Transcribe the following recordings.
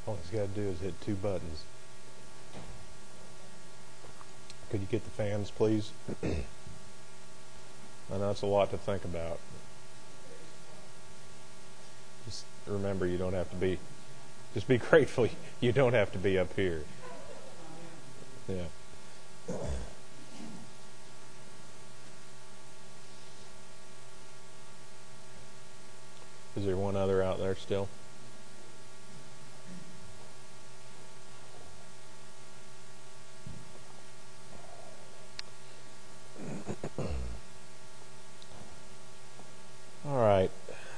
All he's got to do is hit two buttons. Could you get the fans, please? I know it's a lot to think about. Just remember, you don't have to be... Just be grateful you don't have to be up here. Yeah. Is there one other out there still? All right.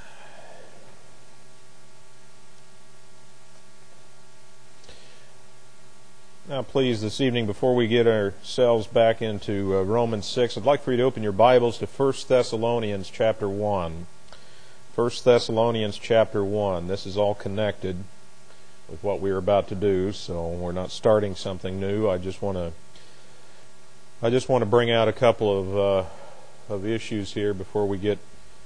Now, please, this evening, before we get ourselves back into Romans 6, I'd like for you to open your Bibles to 1 Thessalonians chapter 1. 1 Thessalonians chapter 1. This is all connected with what we are about to do, so we're not starting something new. I just want to bring out a couple of issues here before we get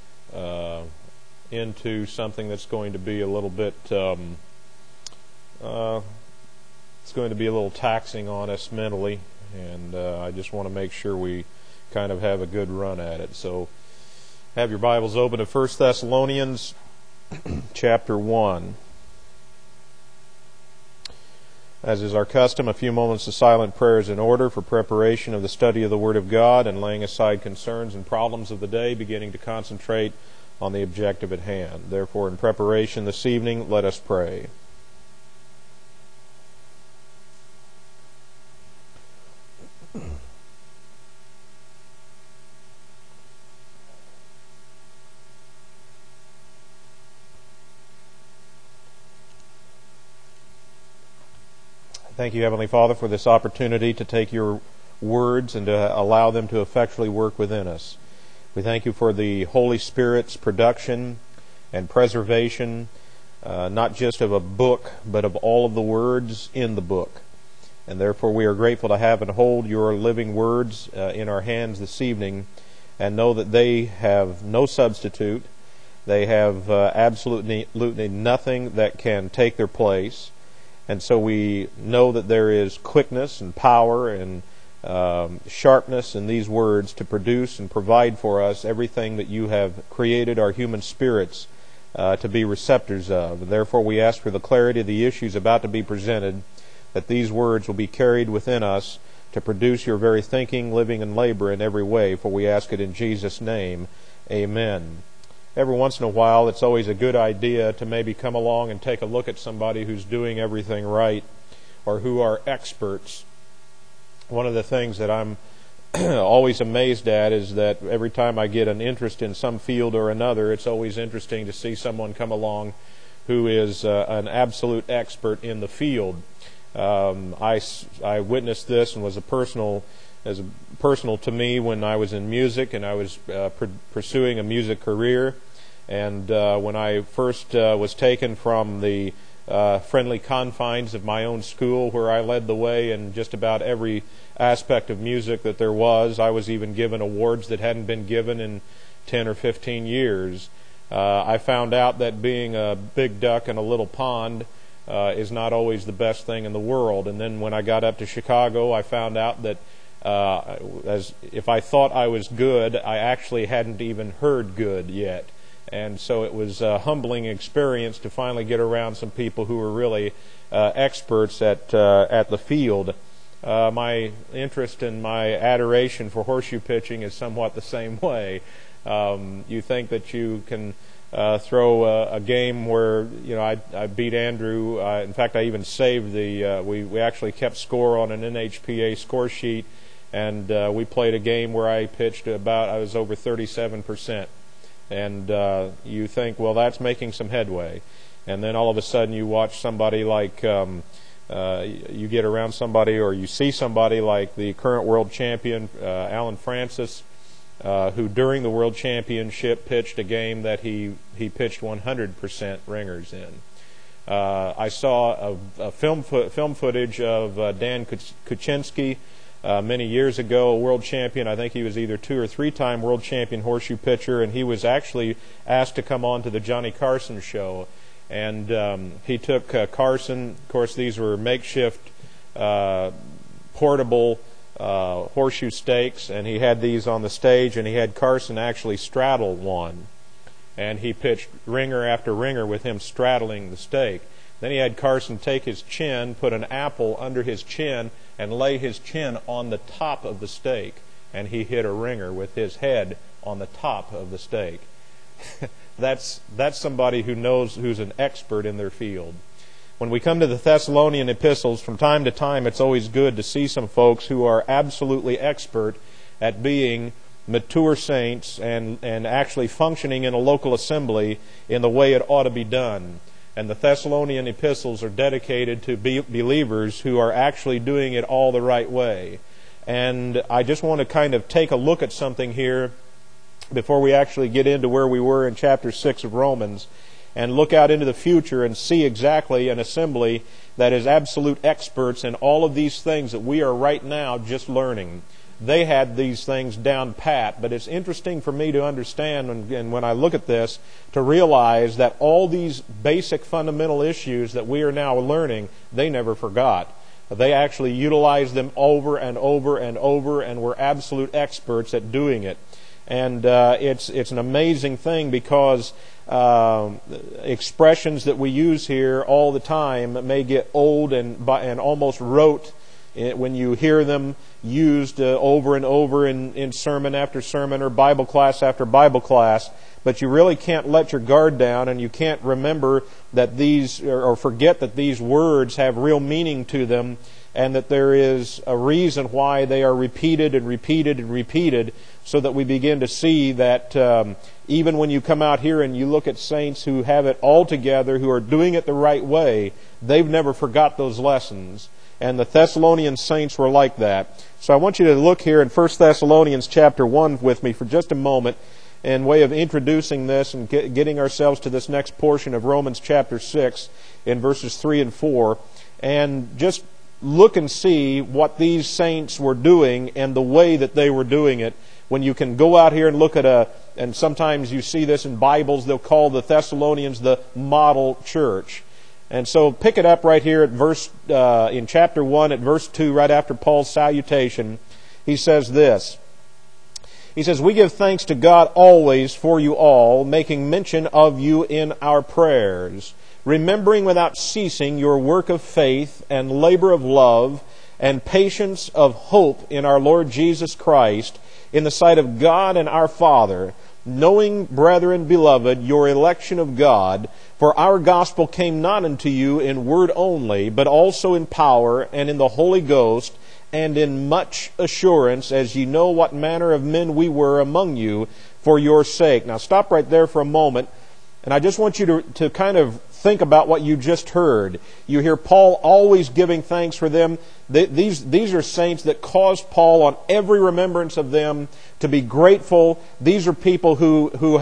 into something that's going to be a little bit it's going to be a little taxing on us mentally, and I just want to make sure we kind of have a good run at it. So have your Bibles open to 1 Thessalonians chapter 1. As is our custom, a few moments of silent prayer is in order for preparation of the study of the Word of God and laying aside concerns and problems of the day, beginning to concentrate on the objective at hand. Therefore, in preparation this evening, let us pray. Thank you, Heavenly Father, for this opportunity to take your words and to allow them to effectually work within us. We thank you for the Holy Spirit's production and preservation, not just of a book, but of all of the words in the book. And therefore we are grateful to have and hold your living words in our hands this evening, and know that they have no substitute. They have absolutely nothing that can take their place. And so we know that there is quickness and power and sharpness in these words to produce and provide for us everything that you have created our human spirits to be receptors of. And therefore we ask for the clarity of the issues about to be presented, that these words will be carried within us to produce your very thinking, living, and labor in every way, for we ask it in Jesus' name. Amen. Every once in a while, it's always a good idea to maybe come along and take a look at somebody who's doing everything right or who are experts. One of the things that I'm always amazed at is that every time I get an interest in some field or another, it's always interesting to see someone come along who is an absolute expert in the field. I witnessed this and was personal to me when I was in music and I was pursuing a music career. And when I first was taken from the friendly confines of my own school, where I led the way in just about every aspect of music that there was, I was even given awards that hadn't been given in 10 or 15 years. I found out that being a big duck in a little pond is not always the best thing in the world. And then when I got up to Chicago, I found out that as if I thought I was good, I actually hadn't even heard good yet. And so it was a humbling experience to finally get around some people who were really experts at the field. My interest and my adoration for horseshoe pitching is somewhat the same way. You think that you can throw a game where, you know, I beat Andrew. In fact, I even saved we actually kept score on an NHPA score sheet. And we played a game where I pitched I was over 37%. And you think, well, that's making some headway. And then all of a sudden you watch somebody like, you get around somebody or you see somebody like the current world champion, Alan Francis, who during the world championship pitched a game that he pitched 100% ringers in. I saw a film footage of Dan Kuczynski, many years ago, a world champion. I think he was either 2 or 3-time world champion horseshoe pitcher, and he was actually asked to come on to the Johnny Carson show. And he took Carson. Of course, these were makeshift portable horseshoe stakes, and he had these on the stage, and he had Carson actually straddle one. And he pitched ringer after ringer with him straddling the stake. Then he had Carson take his chin, put an apple under his chin, and lay his chin on the top of the stake. And he hit a ringer with his head on the top of the stake. That's somebody who knows, who's an expert in their field. When we come to the Thessalonian epistles, from time to time, it's always good to see some folks who are absolutely expert at being mature saints and actually functioning in a local assembly in the way it ought to be done. And the Thessalonian epistles are dedicated to believers who are actually doing it all the right way. And I just want to kind of take a look at something here before we actually get into where we were in chapter 6 of Romans, and look out into the future and see exactly an assembly that is absolute experts in all of these things that we are right now just learning. They had these things down pat, but it's interesting for me to understand, and when I look at this, to realize that all these basic fundamental issues that we are now learning, they never forgot. They actually utilized them over and over and over, and were absolute experts at doing it. And it's an amazing thing, because expressions that we use here all the time may get old and almost rote when you hear them used over and over in sermon after sermon or Bible class after Bible class. But you really can't let your guard down, and you can't remember that these, or forget that these words have real meaning to them, and that there is a reason why they are repeated and repeated and repeated, so that we begin to see that even when you come out here and you look at saints who have it all together, who are doing it the right way, they've never forgot those lessons. And the Thessalonian saints were like that. So I want you to look here in 1 Thessalonians chapter 1 with me for just a moment, in way of introducing this and getting ourselves to this next portion of Romans chapter 6 in verses 3 and 4, and just look and see what these saints were doing and the way that they were doing it. When you can go out here and look at and sometimes you see this in Bibles, they'll call the Thessalonians the model church. And so pick it up right here at in chapter 1 at verse 2, right after Paul's salutation. He says this. He says, "We give thanks to God always for you all, making mention of you in our prayers, remembering without ceasing your work of faith and labor of love and patience of hope in our Lord Jesus Christ, in the sight of God and our Father, knowing, brethren beloved, your election of God, for our gospel came not unto you in word only, but also in power and in the Holy Ghost, and in much assurance, as ye know what manner of men we were among you for your sake." Now stop right there for a moment, and I just want you to kind of think about what you just heard. You hear Paul always giving thanks for them. These are saints that caused Paul on every remembrance of them to be grateful. These are people who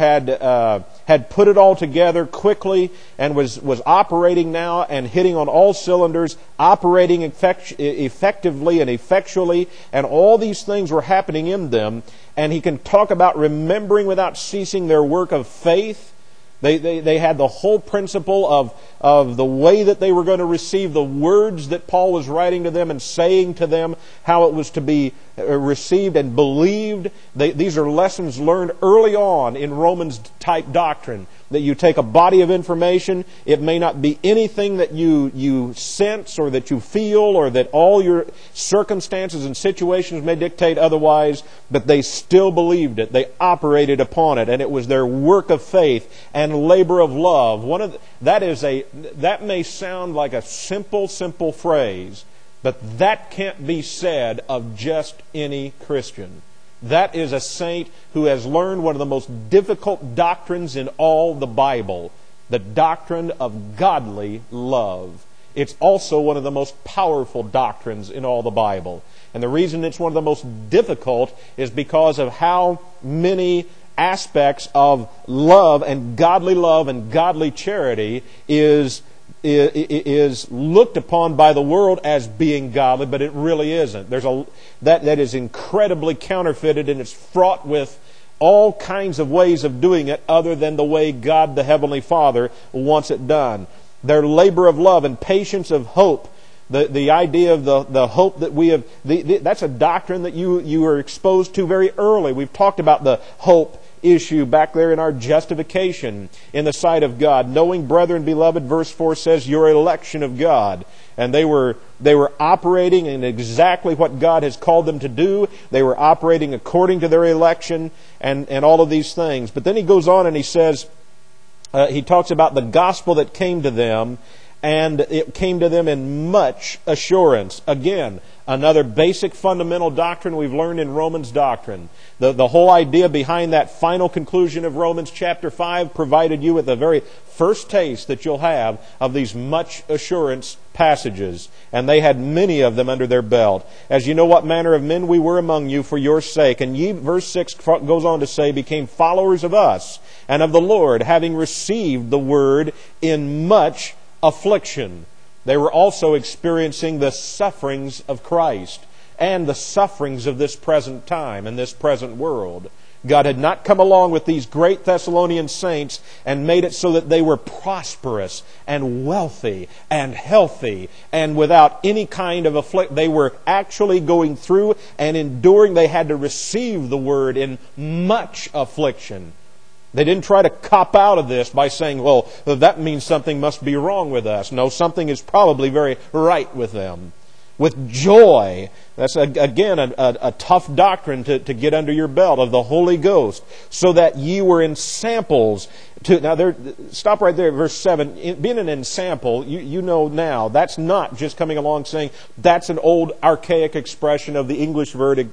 had put it all together quickly and was operating now and hitting on all cylinders, operating effectively and effectually, and all these things were happening in them. And he can talk about remembering without ceasing their work of faith. They had the whole principle of the way that they were going to receive the words that Paul was writing to them and saying to them, how it was to be received and believed. These are lessons learned early on in Romans type doctrine, that you take a body of information. It may not be anything that you sense or that you feel or that all your circumstances and situations may dictate otherwise, but they still believed it. They operated upon it, and it was their work of faith and labor of love. That may sound like a simple phrase, but that can't be said of just any Christian. That is a saint who has learned one of the most difficult doctrines in all the Bible, the doctrine of godly love. It's also one of the most powerful doctrines in all the Bible. And the reason it's one of the most difficult is because of how many aspects of love and godly charity is looked upon by the world as being godly, but it really isn't. That is incredibly counterfeited, and it's fraught with all kinds of ways of doing it other than the way God the Heavenly Father wants it done. Their labor of love and patience of hope. The idea of the hope that we have, that's a doctrine that you are exposed to very early. We've talked about the hope issue back there in our justification in the sight of God. Knowing, brethren, beloved, verse 4 says, your election of God. And they were operating in exactly what God has called them to do. They were operating according to their election and all of these things. But then he goes on and he says, he talks about the gospel that came to them, and it came to them in much assurance. Again, another basic fundamental doctrine we've learned in Romans doctrine. The whole idea behind that final conclusion of Romans chapter 5 provided you with the very first taste that you'll have of these much assurance passages. And they had many of them under their belt. As you know what manner of men we were among you for your sake. And ye, verse 6 goes on to say, became followers of us and of the Lord, having received the word in much affliction. They were also experiencing the sufferings of Christ and the sufferings of this present time and this present world. God had not come along with these great Thessalonian saints and made it so that they were prosperous and wealthy and healthy and without any kind of affliction. They were actually going through and enduring. They had to receive the word in much affliction. They didn't try to cop out of this by saying, well, that means something must be wrong with us. No, something is probably very right with them. With joy. That's, again, a tough doctrine to get under your belt of the Holy Ghost. So that ye were in samples. Stop right there, verse 7. Being an ensample, you know now, that's not just coming along saying, that's an old archaic expression of the English word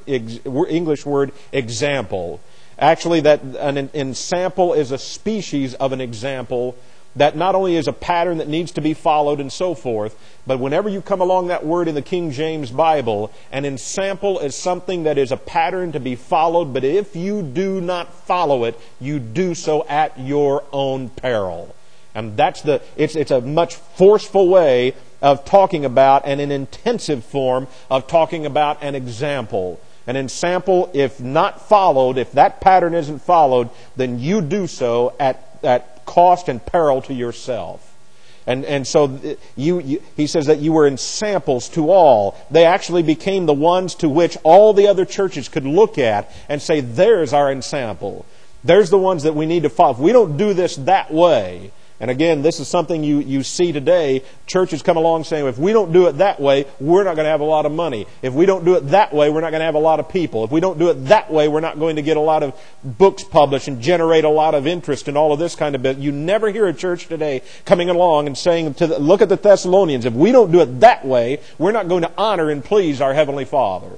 example. Actually, that an ensample is a species of an example that not only is a pattern that needs to be followed and so forth, but whenever you come along that word in the King James Bible, an ensample is something that is a pattern to be followed, but if you do not follow it, you do so at your own peril. And it's a much forceful way of talking about, and an intensive form of talking about an example. An ensample, if not followed, if that pattern isn't followed, then you do so at cost and peril to yourself. And so he says that you were ensamples to all. They actually became the ones to which all the other churches could look at and say, there's our ensample. There's the ones that we need to follow. If we don't do this that way, and again, this is something you see today. Churches come along saying, if we don't do it that way, we're not going to have a lot of money. If we don't do it that way, we're not going to have a lot of people. If we don't do it that way, we're not going to get a lot of books published and generate a lot of interest and all of this kind of bit. You never hear a church today coming along and saying, look at the Thessalonians, if we don't do it that way, we're not going to honor and please our Heavenly Father.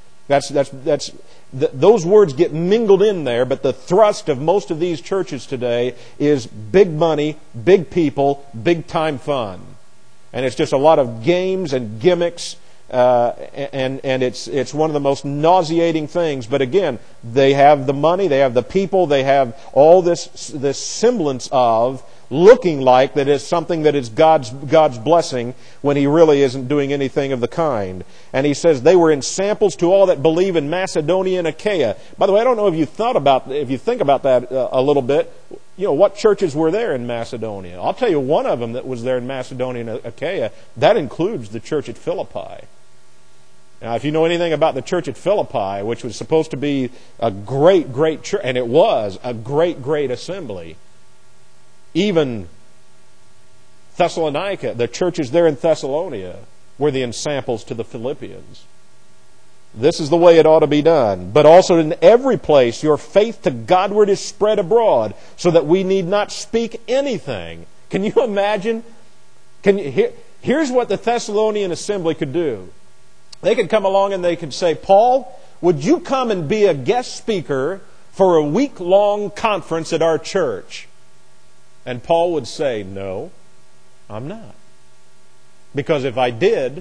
Those words get mingled in there, but the thrust of most of these churches today is big money, big people, big time fun. And it's just a lot of games and gimmicks, and it's one of the most nauseating things. But again, they have the money, they have the people, they have all this semblance of looking like that is something that is God's blessing when He really isn't doing anything of the kind. And he says they were ensamples to all that believe in Macedonia and Achaia. By the way, I don't know if you think about that a little bit. You know, what churches were there in Macedonia? I'll tell you one of them that was there in Macedonia and Achaia. That includes the church at Philippi. Now, if you know anything about the church at Philippi, which was supposed to be a great, great church, and it was a great, great assembly. Even Thessalonica, the churches there in Thessalonica, were the ensamples to the Philippians. This is the way it ought to be done. But also in every place your faith to Godward is spread abroad, so that we need not speak anything. Can you imagine? Here's what the Thessalonian assembly could do. They could come along and they could say, Paul, would you come and be a guest speaker for a week-long conference at our church? And Paul would say, no, I'm not. Because if I did,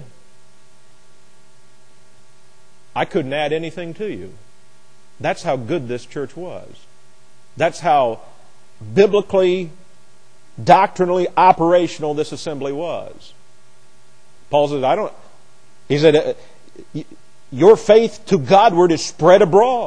I couldn't add anything to you. That's how good this church was. That's how biblically, doctrinally operational this assembly was. Paul says, your faith to Godward is spread abroad.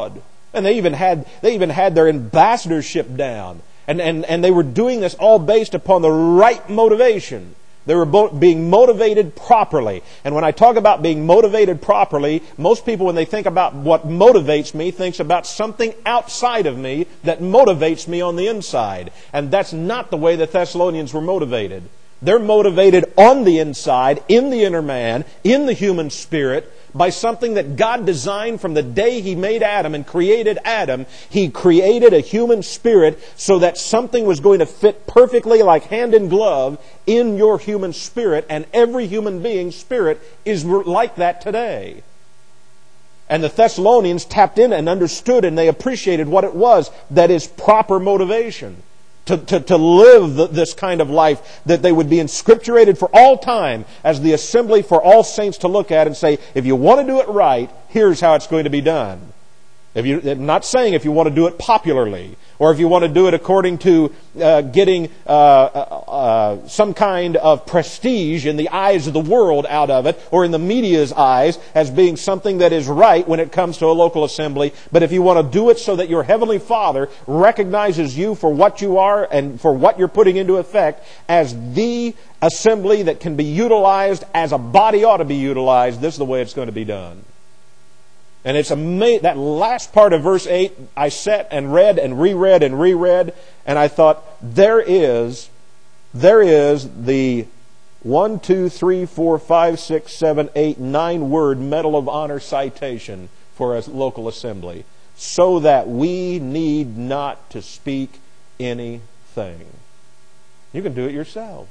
And they even had their ambassadorship down. And they were doing this all based upon the right motivation. They were being motivated properly. And when I talk about being motivated properly, most people, when they think about what motivates me, thinks about something outside of me that motivates me on the inside. And that's not the way the Thessalonians were motivated. They're motivated on the inside, in the inner man, in the human spirit, by something that God designed from the day He made Adam and created Adam. He created a human spirit so that something was going to fit perfectly like hand in glove in your human spirit, and every human being's spirit is like that today. And the Thessalonians tapped in and understood, and they appreciated what it was that is proper motivation. To live this kind of life, that they would be inscripturated for all time as the assembly for all saints to look at and say, if you want to do it right, here's how it's going to be done. I'm not saying if you want to do it popularly, or if you want to do it according to getting some kind of prestige in the eyes of the world out of it, or in the media's eyes as being something that is right when it comes to a local assembly. But if you want to do it so that your Heavenly Father recognizes you for what you are and for what you're putting into effect as the assembly that can be utilized as a body ought to be utilized, this is the way it's going to be done. And it's amazing, that last part of verse 8, I sat and read and reread, and I thought, there is the 1, 2, 3, 4, 5, 6, 7, 8, 9 word Medal of Honor citation for a local assembly, so that we need not to speak anything. You can do it yourselves.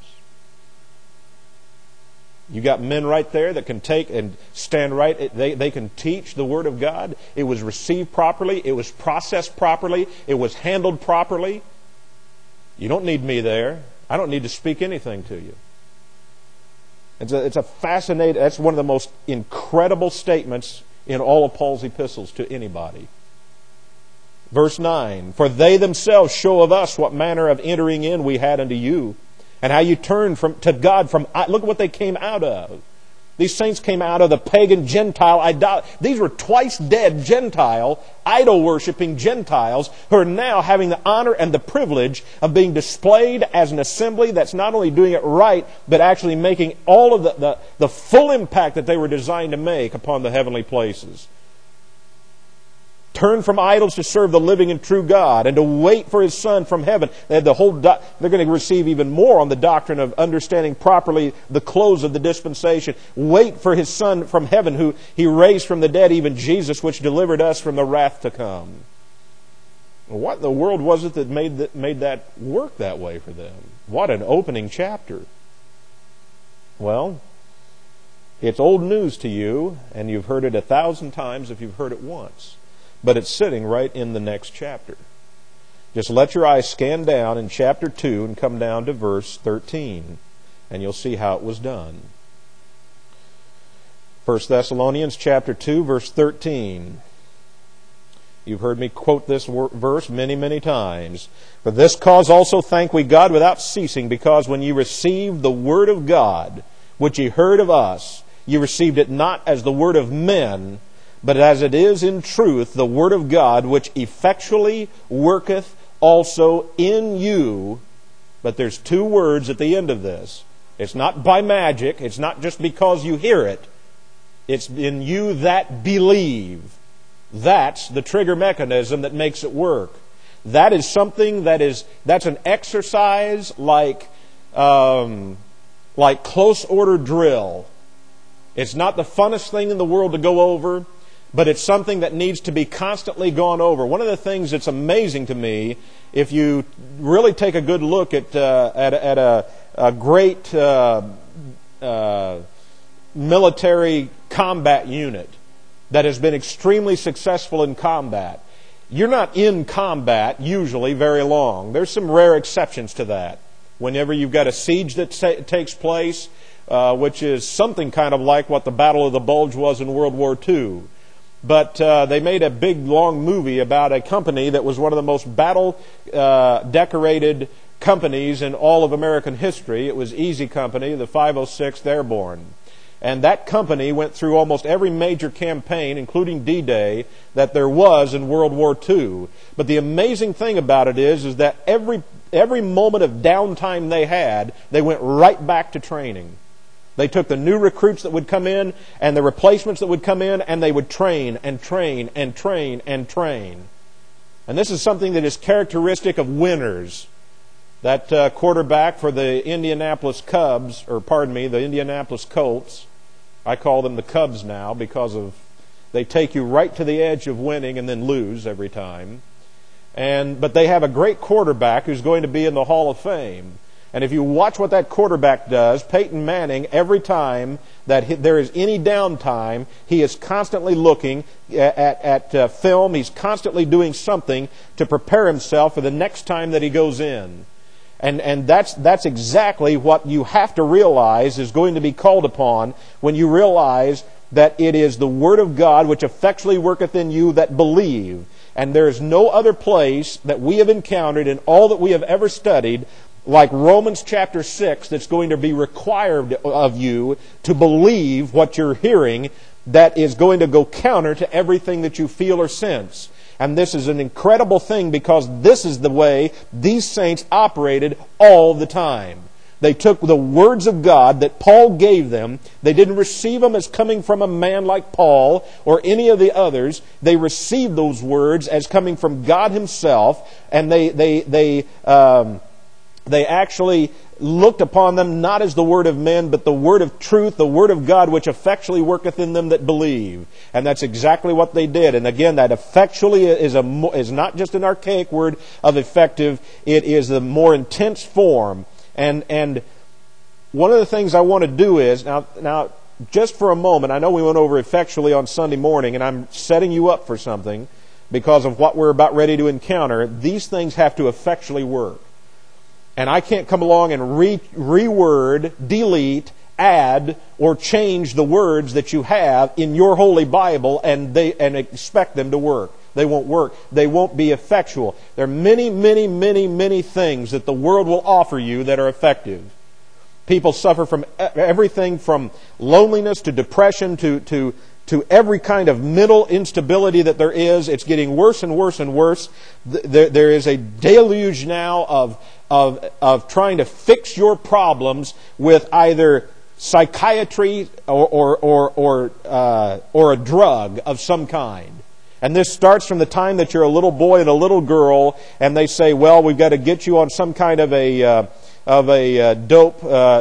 You got men right there that can take and stand right. They can teach the Word of God. It was received properly. It was processed properly. It was handled properly. You don't need me there. I don't need to speak anything to you. It's a fascinating, that's one of the most incredible statements in all of Paul's epistles to anybody. Verse 9, for they themselves show of us what manner of entering in we had unto you, and how you turned to God from... Look at what they came out of. These saints came out of the pagan Gentile idolatry. These were twice dead Gentile, idol-worshipping Gentiles who are now having the honor and the privilege of being displayed as an assembly that's not only doing it right, but actually making all of the full impact that they were designed to make upon the heavenly places. Turn from idols to serve the living and true God, and to wait for His Son from heaven. They're going to receive even more on the doctrine of understanding properly the close of the dispensation. Wait for His Son from heaven, who He raised from the dead, even Jesus, which delivered us from the wrath to come. What in the world was it that made that work that way for them? What an opening chapter. Well, it's old news to you, and you've heard it 1,000 times if you've heard it once. But it's sitting right in the next chapter. Just let your eyes scan down in chapter 2 and come down to verse 13, and you'll see how it was done. 1 Thessalonians chapter 2, verse 13. You've heard me quote this verse many, many times. For this cause also thank we God without ceasing, because when ye received the word of God, which ye heard of us, ye received it not as the word of men, but as it is in truth the word of God, which effectually worketh also in you. But there's 2 words at the end of this. It's not by magic. It's not just because you hear it. It's in you that believe. That's the trigger mechanism that makes it work. That is something that's an exercise like close order drill. It's not the funnest thing in the world to go over, but it's something that needs to be constantly gone over. One of the things that's amazing to me, if you really take a good look at a great military combat unit that has been extremely successful in combat, you're not in combat usually very long. There's some rare exceptions to that. Whenever you've got a siege that takes place, which is something kind of like what the Battle of the Bulge was in World War II. But they made a big, long movie about a company that was one of the most battle-decorated companies in all of American history. It was Easy Company, the 506th Airborne. And that company went through almost every major campaign, including D-Day, that there was in World War II. But the amazing thing about it is that every moment of downtime they had, they went right back to training. They took the new recruits that would come in and the replacements that would come in, and they would train and train and train and train. And this is something that is characteristic of winners. That quarterback for the Indianapolis Colts, I call them the Cubs now because they take you right to the edge of winning and then lose every time. But they have a great quarterback who's going to be in the Hall of Fame. And if you watch what that quarterback does, Peyton Manning, every time that there is any downtime, he is constantly looking at film. He's constantly doing something to prepare himself for the next time that he goes in. And that's exactly what you have to realize is going to be called upon when you realize that it is the Word of God which effectually worketh in you that believe. And there is no other place that we have encountered in all that we have ever studied like Romans chapter 6 that's going to be required of you to believe what you're hearing that is going to go counter to everything that you feel or sense. And this is an incredible thing because this is the way these saints operated all the time. They took the words of God that Paul gave them. They didn't receive them as coming from a man like Paul or any of the others. They received those words as coming from God Himself, and they actually looked upon them not as the word of men, but the word of truth, the word of God, which effectually worketh in them that believe. And that's exactly what they did. And again, that effectually is not just an archaic word of effective. It is the more intense form. And one of the things I want to do is, now, just for a moment, I know we went over effectually on Sunday morning, and I'm setting you up for something because of what we're about ready to encounter. These things have to effectually work. And I can't come along and reword, delete, add, or change the words that you have in your Holy Bible and expect them to work. They won't work. They won't be effectual. There are many, many, many, many things that the world will offer you that are effective. People suffer from everything from loneliness to depression to every kind of mental instability that there is. It's getting worse and worse and worse. There is a deluge now of trying to fix your problems with either psychiatry or a drug of some kind. And this starts from the time that you're a little boy and a little girl, and they say, well, we've got to get you on some kind of a dope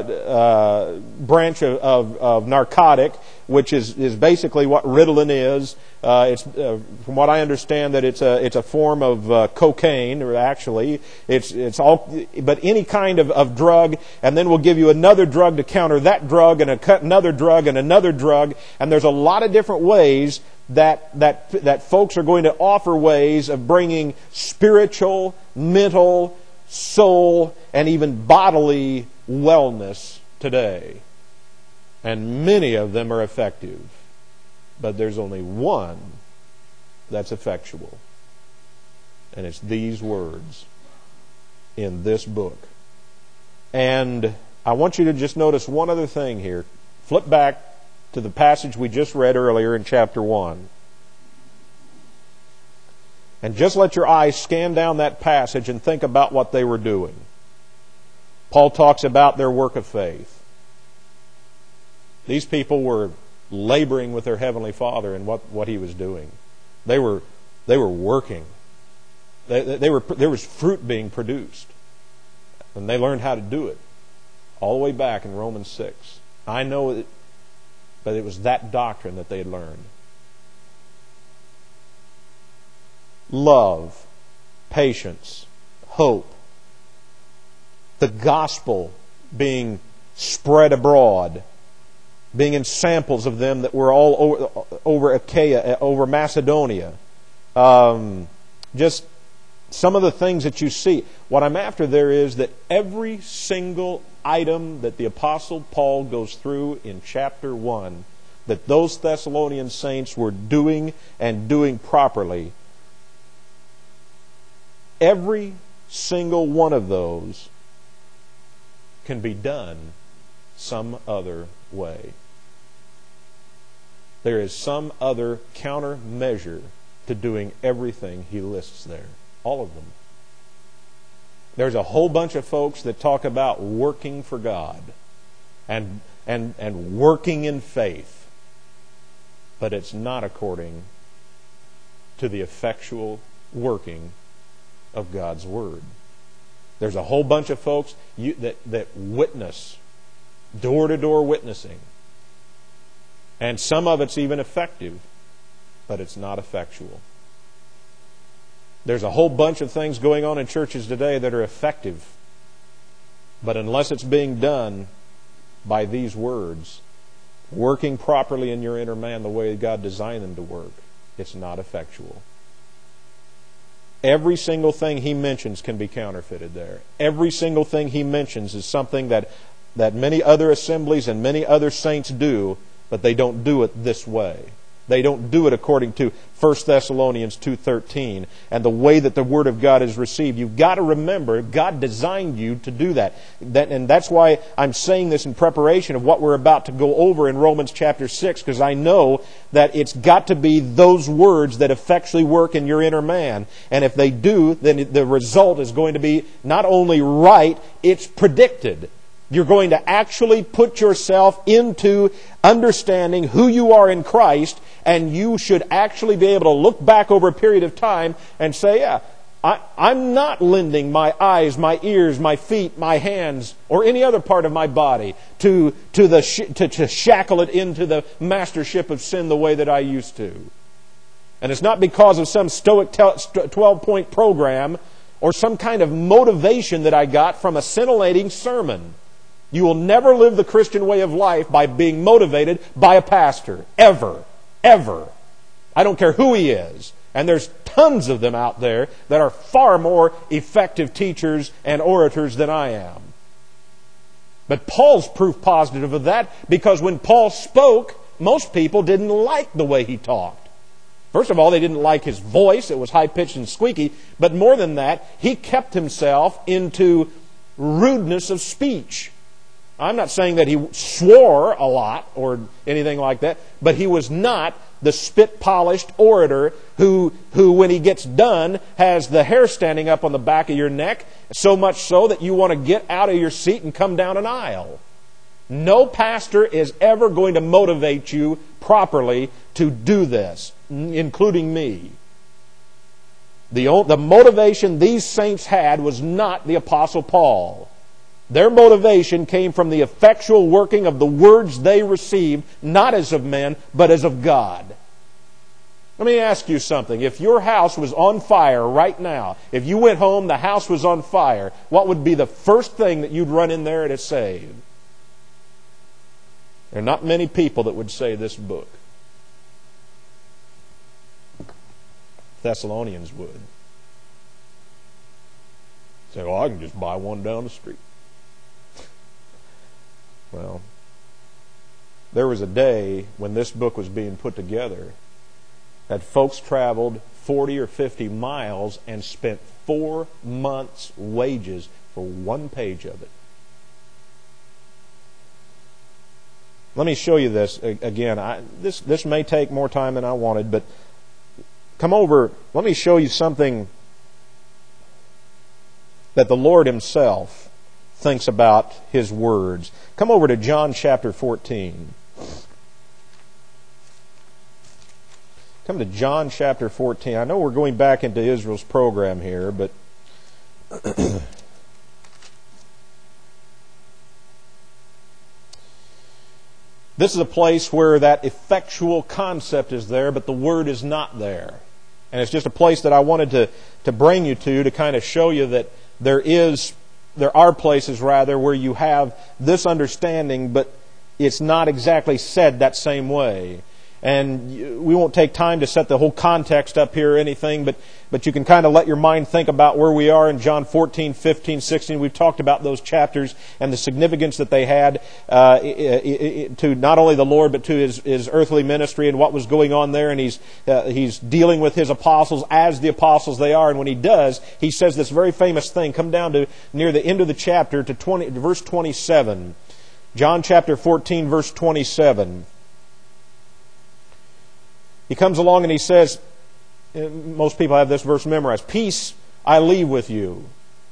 branch of narcotic, which is basically what Ritalin is. It's from what I understand that it's a form of cocaine, or actually it's all, but any kind of drug, and then we'll give you another drug to counter that drug, and another drug, and another drug, and there's a lot of different ways that folks are going to offer ways of bringing spiritual, mental, soul, and even bodily wellness today. And many of them are effective. But there's only one that's effectual. And it's these words in this book. And I want you to just notice one other thing here. Flip back to the passage we just read earlier in chapter 1. And just let your eyes scan down that passage and think about what they were doing. Paul talks about their work of faith. These people were laboring with their Heavenly Father in what He was doing. They were working. There was fruit being produced. And they learned how to do it. All the way back in Romans 6. I know it, but it was that doctrine that they had learned. Love, patience, hope, the gospel being spread abroad, being in samples of them that were all over Achaia, over Macedonia. Just some of the things that you see. What I'm after there is that every single item that the Apostle Paul goes through in chapter 1, that those Thessalonian saints were doing and doing properly, every single one of those can be done some other way. there is some other countermeasure to doing everything he lists there. All of them. There's a whole bunch of folks that talk about working for God and working in faith, but it's not according to the effectual working of God's Word. There's a whole bunch of folks that witness, door-to-door witnessing, and some of it's even effective, but it's not effectual. There's a whole bunch of things going on in churches today that are effective, but unless it's being done by these words, working properly in your inner man the way God designed them to work, it's not effectual. Every single thing he mentions can be counterfeited there. Every single thing he mentions is something that many other assemblies and many other saints do, but they don't do it this way. They don't do it according to 1 Thessalonians 2:13 and the way that the Word of God is received. You've got to remember, God designed you to do that. And that's why I'm saying this in preparation of what we're about to go over in Romans chapter 6, because I know that it's got to be those words that effectually work in your inner man. And if they do, then the result is going to be not only right, it's predicted. You're going to actually put yourself into understanding who you are in Christ, and you should actually be able to look back over a period of time and say, yeah, I'm not lending my eyes, my ears, my feet, my hands, or any other part of my body to shackle it into the mastership of sin the way that I used to. And it's not because of some stoic 12-point program or some kind of motivation that I got from a scintillating sermon. You will never live the Christian way of life by being motivated by a pastor. Ever. Ever. I don't care who he is. And there's tons of them out there that are far more effective teachers and orators than I am. But Paul's proof positive of that, because when Paul spoke, most people didn't like the way he talked. First of all, they didn't like his voice. It was high-pitched and squeaky. But more than that, he kept himself into rudeness of speech. I'm not saying that he swore a lot or anything like that, but he was not the spit-polished orator who when he gets done, has the hair standing up on the back of your neck, so much so that you want to get out of your seat and come down an aisle. No pastor is ever going to motivate you properly to do this, including me. The motivation these saints had was not the Apostle Paul. Their motivation came from the effectual working of the words they received, not as of men, but as of God. Let me ask you something. If your house was on fire right now, if you went home, the house was on fire, what would be the first thing that you'd run in there to save? There are not many people that would say this book. Thessalonians would. Say, well, I can just buy one down the street. Well, there was a day when this book was being put together that folks traveled 40 or 50 miles and spent 4 months' wages for one page of it. Let me show you this again. This may take more time than I wanted, but come over. Let me show you something that the Lord Himself thinks about His words. Come over to John chapter 14. Come to John chapter 14. I know we're going back into Israel's program here, but this is a place where that effectual concept is there, but the word is not there. And it's just a place that I wanted to bring you to kind of show you that there are places, rather, where you have this understanding, but it's not exactly said that same way. And we won't take time to set the whole context up here or anything, but you can kind of let your mind think about where we are in John 14, 15, 16. We've talked about those chapters and the significance that they had to not only the Lord, but to His earthly ministry and what was going on there. And He's dealing with His apostles as the apostles they are. And when He does, He says this very famous thing. Come down to near the end of the chapter to verse 27. John chapter 14, verse 27. He comes along and he says, most people have this verse memorized, peace I leave with you.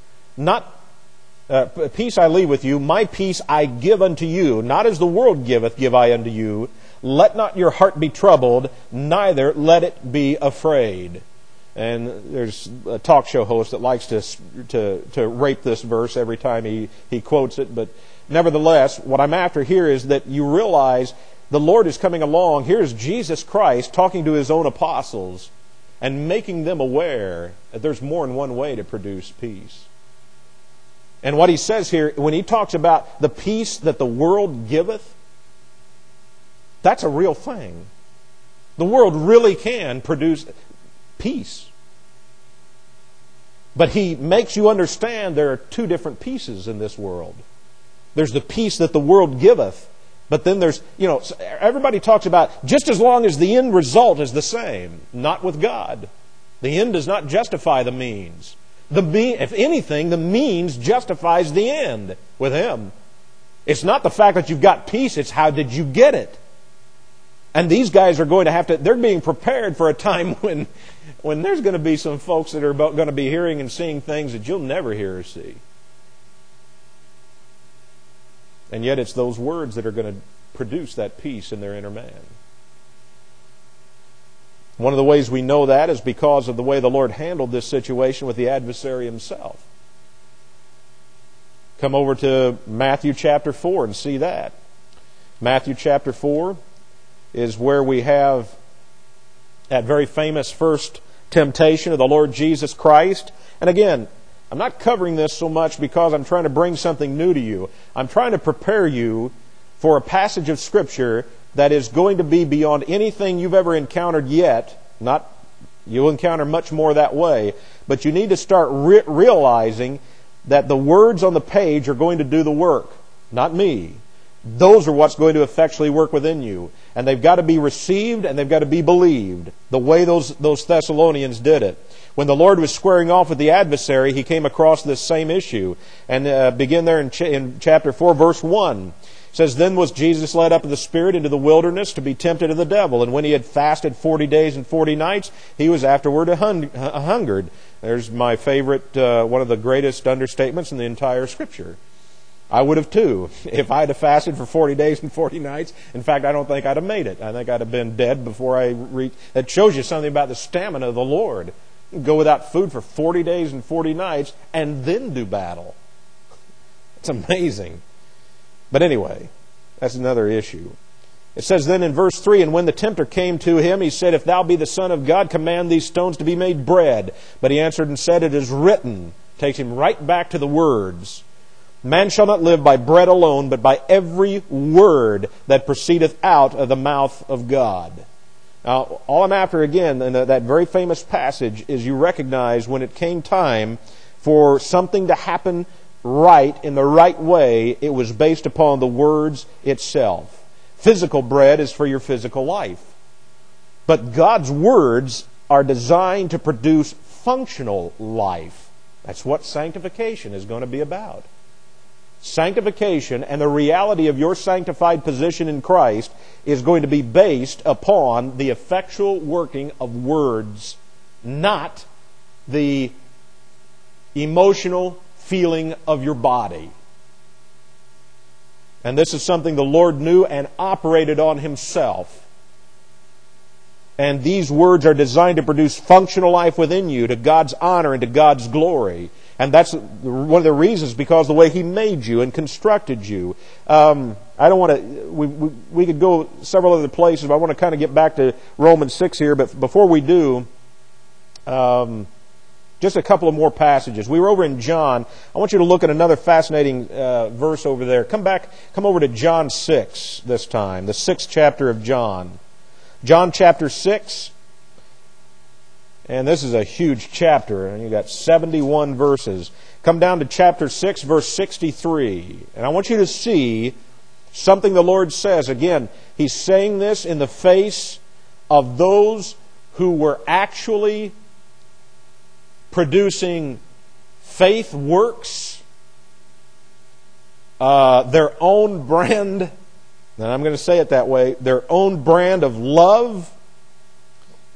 Peace I leave with you, my peace I give unto you. Not as the world giveth, give I unto you. Let not your heart be troubled, neither let it be afraid. And there's a talk show host that likes to rape this verse every time he quotes it. But nevertheless, what I'm after here is that you realize the Lord is coming along. Here's Jesus Christ talking to His own apostles and making them aware that there's more than one way to produce peace. And what He says here, when He talks about the peace that the world giveth, that's a real thing. The world really can produce peace. But He makes you understand there are two different pieces in this world. There's the peace that the world giveth, but then there's, everybody talks about just as long as the end result is the same. Not with God. The end does not justify the means. If anything, the means justifies the end with Him. It's not the fact that you've got peace, it's how did you get it. And these guys are going to they're being prepared for a time when there's going to be some folks that are going to be hearing and seeing things that you'll never hear or see. And yet it's those words that are going to produce that peace in their inner man. One of the ways we know that is because of the way the Lord handled this situation with the adversary himself. Come over to Matthew chapter 4 and see that. Matthew chapter 4 is where we have that very famous first temptation of the Lord Jesus Christ. And again, I'm not covering this so much because I'm trying to bring something new to you. I'm trying to prepare you for a passage of Scripture that is going to be beyond anything you've ever encountered yet. You'll encounter much more that way. But you need to start realizing that the words on the page are going to do the work, not me. Those are what's going to effectually work within you. And they've got to be received and they've got to be believed, the way those Thessalonians did it. When the Lord was squaring off with the adversary, He came across this same issue. And begin there in chapter 4, verse 1. It says, Then was Jesus led up in the Spirit into the wilderness to be tempted of the devil. And when He had fasted 40 days and 40 nights, He was afterward hungered. There's my favorite, one of the greatest understatements in the entire Scripture. I would have too, if I had fasted for 40 days and 40 nights. In fact, I don't think I'd have made it. I think I'd have been dead before I reached. That shows you something about the stamina of the Lord. Go without food for 40 days and 40 nights and then do battle. It's amazing. But anyway, that's another issue. It says then in verse 3, And when the tempter came to him, he said, If thou be the Son of God, command these stones to be made bread. But he answered and said, It is written. Takes him right back to the words. Man shall not live by bread alone, but by every word that proceedeth out of the mouth of God. Now, all I'm after again in that very famous passage is you recognize when it came time for something to happen right, in the right way, it was based upon the words itself. Physical bread is for your physical life. But God's words are designed to produce functional life. That's what sanctification is going to be about. Sanctification and the reality of your sanctified position in Christ is going to be based upon the effectual working of words, not the emotional feeling of your body. And this is something the Lord knew and operated on Himself. And these words are designed to produce functional life within you to God's honor and to God's glory. And that's one of the reasons, because the way He made you and constructed you. I don't want to. We could go several other places, but I want to kind of get back to Romans 6 here. But before we do, just a couple of more passages. We were over in John. I want you to look at another fascinating verse over there. Come over to John 6 this time, the 6th chapter of John. John chapter 6. And this is a huge chapter, and you've got 71 verses. Come down to chapter 6, verse 63. And I want you to see something the Lord says. Again, He's saying this in the face of those who were actually producing faith works, their own brand, and I'm going to say it that way, their own brand of love,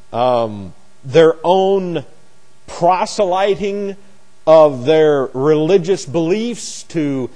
their own proselyting of their religious beliefs to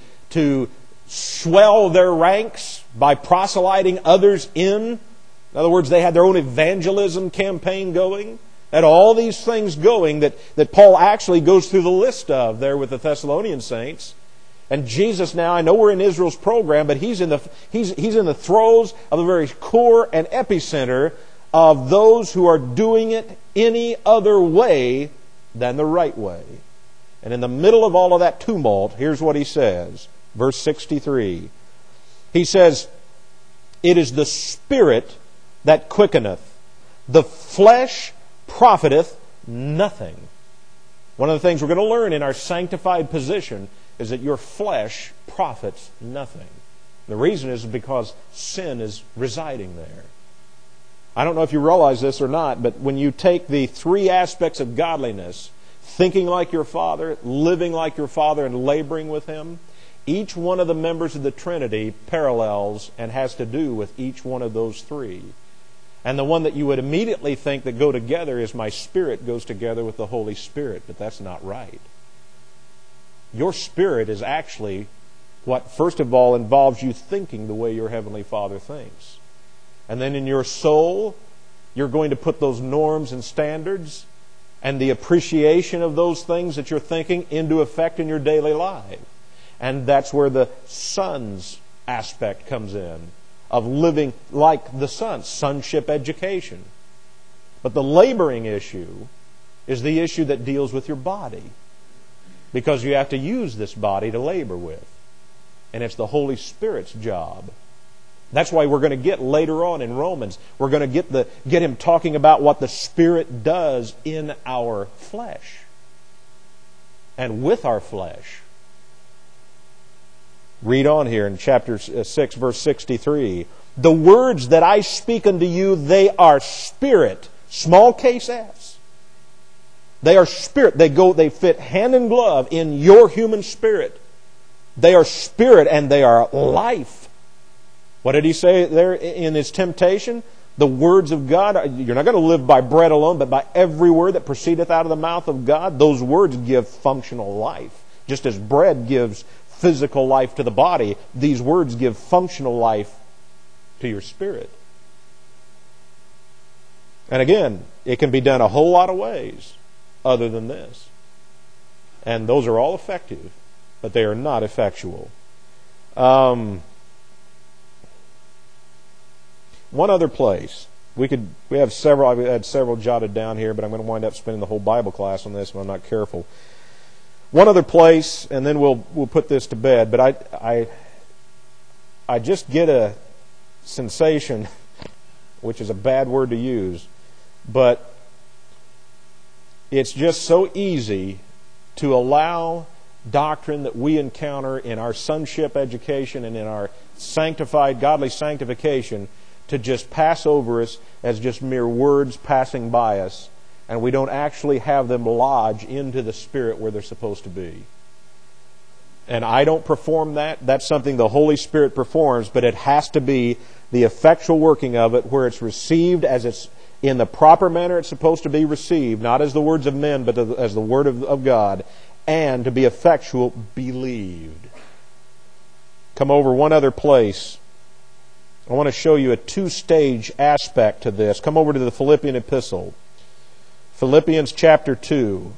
swell their ranks by proselyting others in. In other words, they had their own evangelism campaign going. Had all these things going that Paul actually goes through the list of there with the Thessalonian saints. And Jesus now, I know we're in Israel's program, but he's in the throes of the very core and epicenter of those who are doing it any other way than the right way. And in the middle of all of that tumult, here's what he says. Verse 63. He says, "It is the Spirit that quickeneth. The flesh profiteth nothing." One of the things we're going to learn in our sanctified position is that your flesh profits nothing. The reason is because sin is residing there. I don't know if you realize this or not, but when you take the three aspects of godliness, thinking like your Father, living like your Father, and laboring with Him, each one of the members of the Trinity parallels and has to do with each one of those three. And the one that you would immediately think that go together is my spirit goes together with the Holy Spirit, but that's not right. Your spirit is actually what, first of all, involves you thinking the way your Heavenly Father thinks. And then in your soul, you're going to put those norms and standards and the appreciation of those things that you're thinking into effect in your daily life. And that's where the Son's aspect comes in, of living like the Son, sonship education. But the laboring issue is the issue that deals with your body, because you have to use this body to labor with. And it's the Holy Spirit's job. That's why we're going to get later on in Romans, we're going to get him talking about what the Spirit does in our flesh and with our flesh. Read on here in chapter 6, verse 63. "The words that I speak unto you, they are spirit." Small case S. They are spirit. They fit hand in glove in your human spirit. They are spirit and they are life. What did he say there in his temptation? The words of God, you're not going to live by bread alone, but by every word that proceedeth out of the mouth of God. Those words give functional life. Just as bread gives physical life to the body, these words give functional life to your spirit. And again, it can be done a whole lot of ways other than this. And those are all effective, but they are not effectual. One other place. We have several. I've had several jotted down here, but I'm going to wind up spending the whole Bible class on this if I'm not careful. One other place, and then we'll put this to bed. But I just get a sensation, which is a bad word to use, but it's just so easy to allow doctrine that we encounter in our sonship education and in our sanctified, godly sanctification to just pass over us as just mere words passing by us, and we don't actually have them lodge into the Spirit where they're supposed to be. And I don't perform that. That's something the Holy Spirit performs, but it has to be the effectual working of it where it's received as it's in the proper manner it's supposed to be received, not as the words of men, but as the Word of God, and to be effectual, believed. Come over one other place. I want to show you a two-stage aspect to this. Come over to the Philippian epistle. Philippians chapter 2.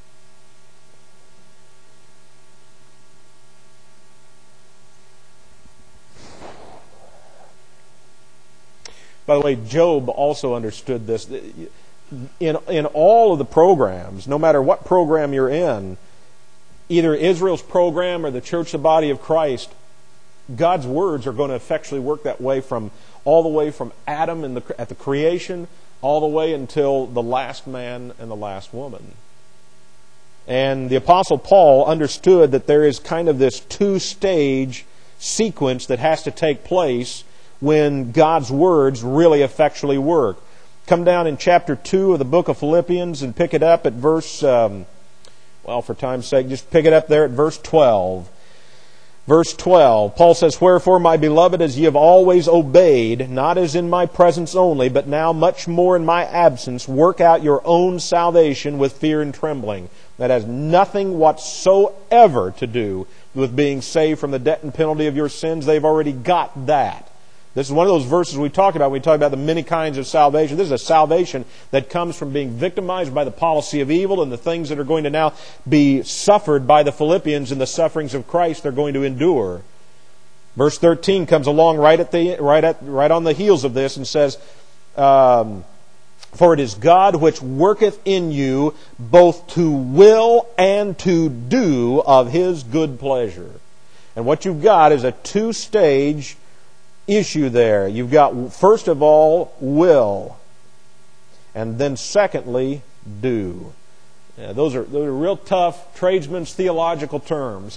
By the way, Job also understood this. In all of the programs, no matter what program you're in, either Israel's program or the church, the body of Christ, God's words are going to effectually work that way all the way from Adam at the creation, all the way until the last man and the last woman. And the Apostle Paul understood that there is kind of this two-stage sequence that has to take place when God's words really effectually work. Come down in chapter 2 of the book of Philippians and pick it up at verse, for time's sake, just pick it up there at verse 12. Verse 12, Paul says, "Wherefore, my beloved, as ye have always obeyed, not as in my presence only, but now much more in my absence, work out your own salvation with fear and trembling." That has nothing whatsoever to do with being saved from the debt and penalty of your sins. They've already got that. This is one of those verses we talk about when we talk about the many kinds of salvation. This is a salvation that comes from being victimized by the policy of evil and the things that are going to now be suffered by the Philippians and the sufferings of Christ they're going to endure. Verse 13 comes along right on the heels of this and says, "For it is God which worketh in you both to will and to do of His good pleasure." And what you've got is a two-stage issue there. You've got, first of all, will, and then secondly, do. Yeah, those are real tough tradesman's theological terms.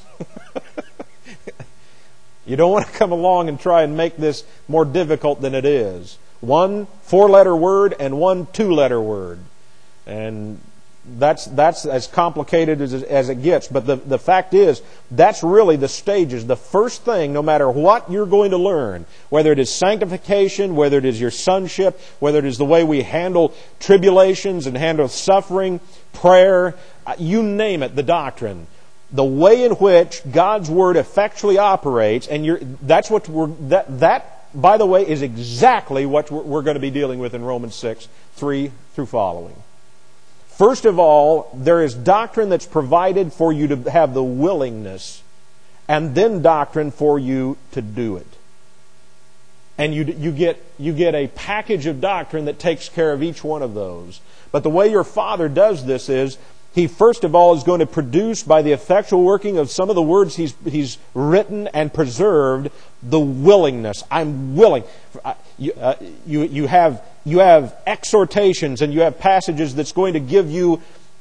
You don't want to come along and try and make this more difficult than it is. One 4-letter word and one 2-letter word. And that's as complicated as it gets. But the fact is, that's really the stages. The first thing, no matter what you're going to learn, whether it is sanctification, whether it is your sonship, whether it is the way we handle tribulations and handle suffering, prayer, you name it, the doctrine. The way in which God's Word effectually operates, and that's what by the way, is exactly what we're going to be dealing with in Romans 6, 3 through following. First of all, there is doctrine that's provided for you to have the willingness, and then doctrine for you to do it. And you get a package of doctrine that takes care of each one of those. But the way your Father does this is, He first of all is going to produce, by the effectual working of some of the words He's written and preserved, the willingness. I'm willing. You have exhortations and you have passages that's going to give you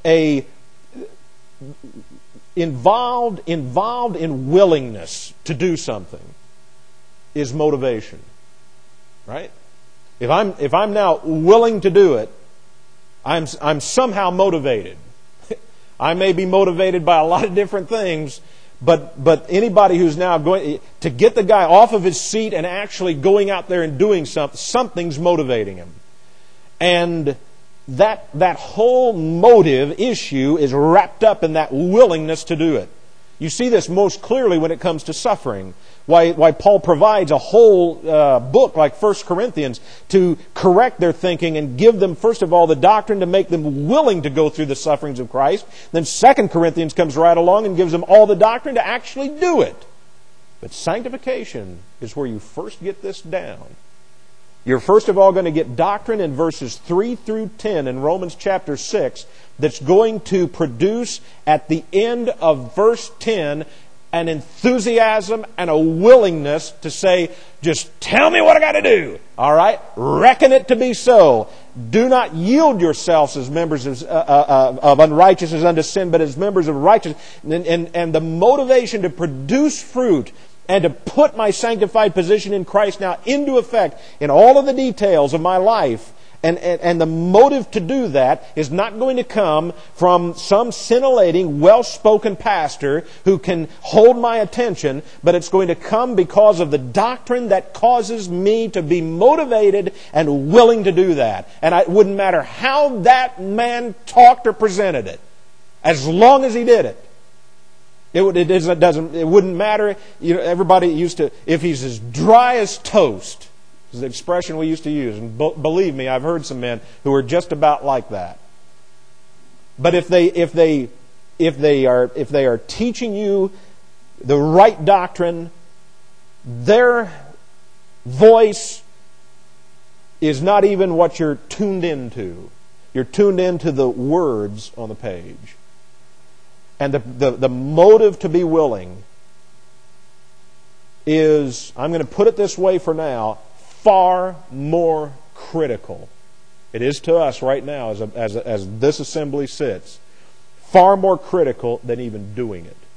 involved in willingness to do something is motivation. Right? If I'm now willing to do it, I'm somehow motivated. I may be motivated by a lot of different things, but anybody who's now going to get the guy off of his seat and actually going out there and doing something's motivating him. And that whole motive issue is wrapped up in that willingness to do it. You see this most clearly when it comes to suffering. Why Paul provides a whole book like 1 Corinthians to correct their thinking and give them, first of all, the doctrine to make them willing to go through the sufferings of Christ. Then 2 Corinthians comes right along and gives them all the doctrine to actually do it. But sanctification is where you first get this down. You're first of all going to get doctrine in verses 3 through 10 in Romans chapter 6 that's going to produce at the end of verse 10 an enthusiasm and a willingness to say, just tell me what I got to do. All right? Reckon it to be so. Do not yield yourselves as members of unrighteousness unto sin, but as members of righteousness. And the motivation to produce fruit and to put my sanctified position in Christ now into effect in all of the details of my life. And the motive to do that is not going to come from some scintillating, well-spoken pastor who can hold my attention, but it's going to come because of the doctrine that causes me to be motivated and willing to do that. And it wouldn't matter how that man talked or presented it, as long as he did it. It wouldn't matter. Everybody used to, if he's as dry as toast, is the expression we used to use. And believe me, I've heard some men who are just about like that. But if they are teaching you the right doctrine, their voice is not even what you're tuned into. You're tuned into the words on the page. And the motive to be willing is, I'm going to put it this way for now, far more critical. It is to us right now as this assembly sits. Far more critical than even doing it.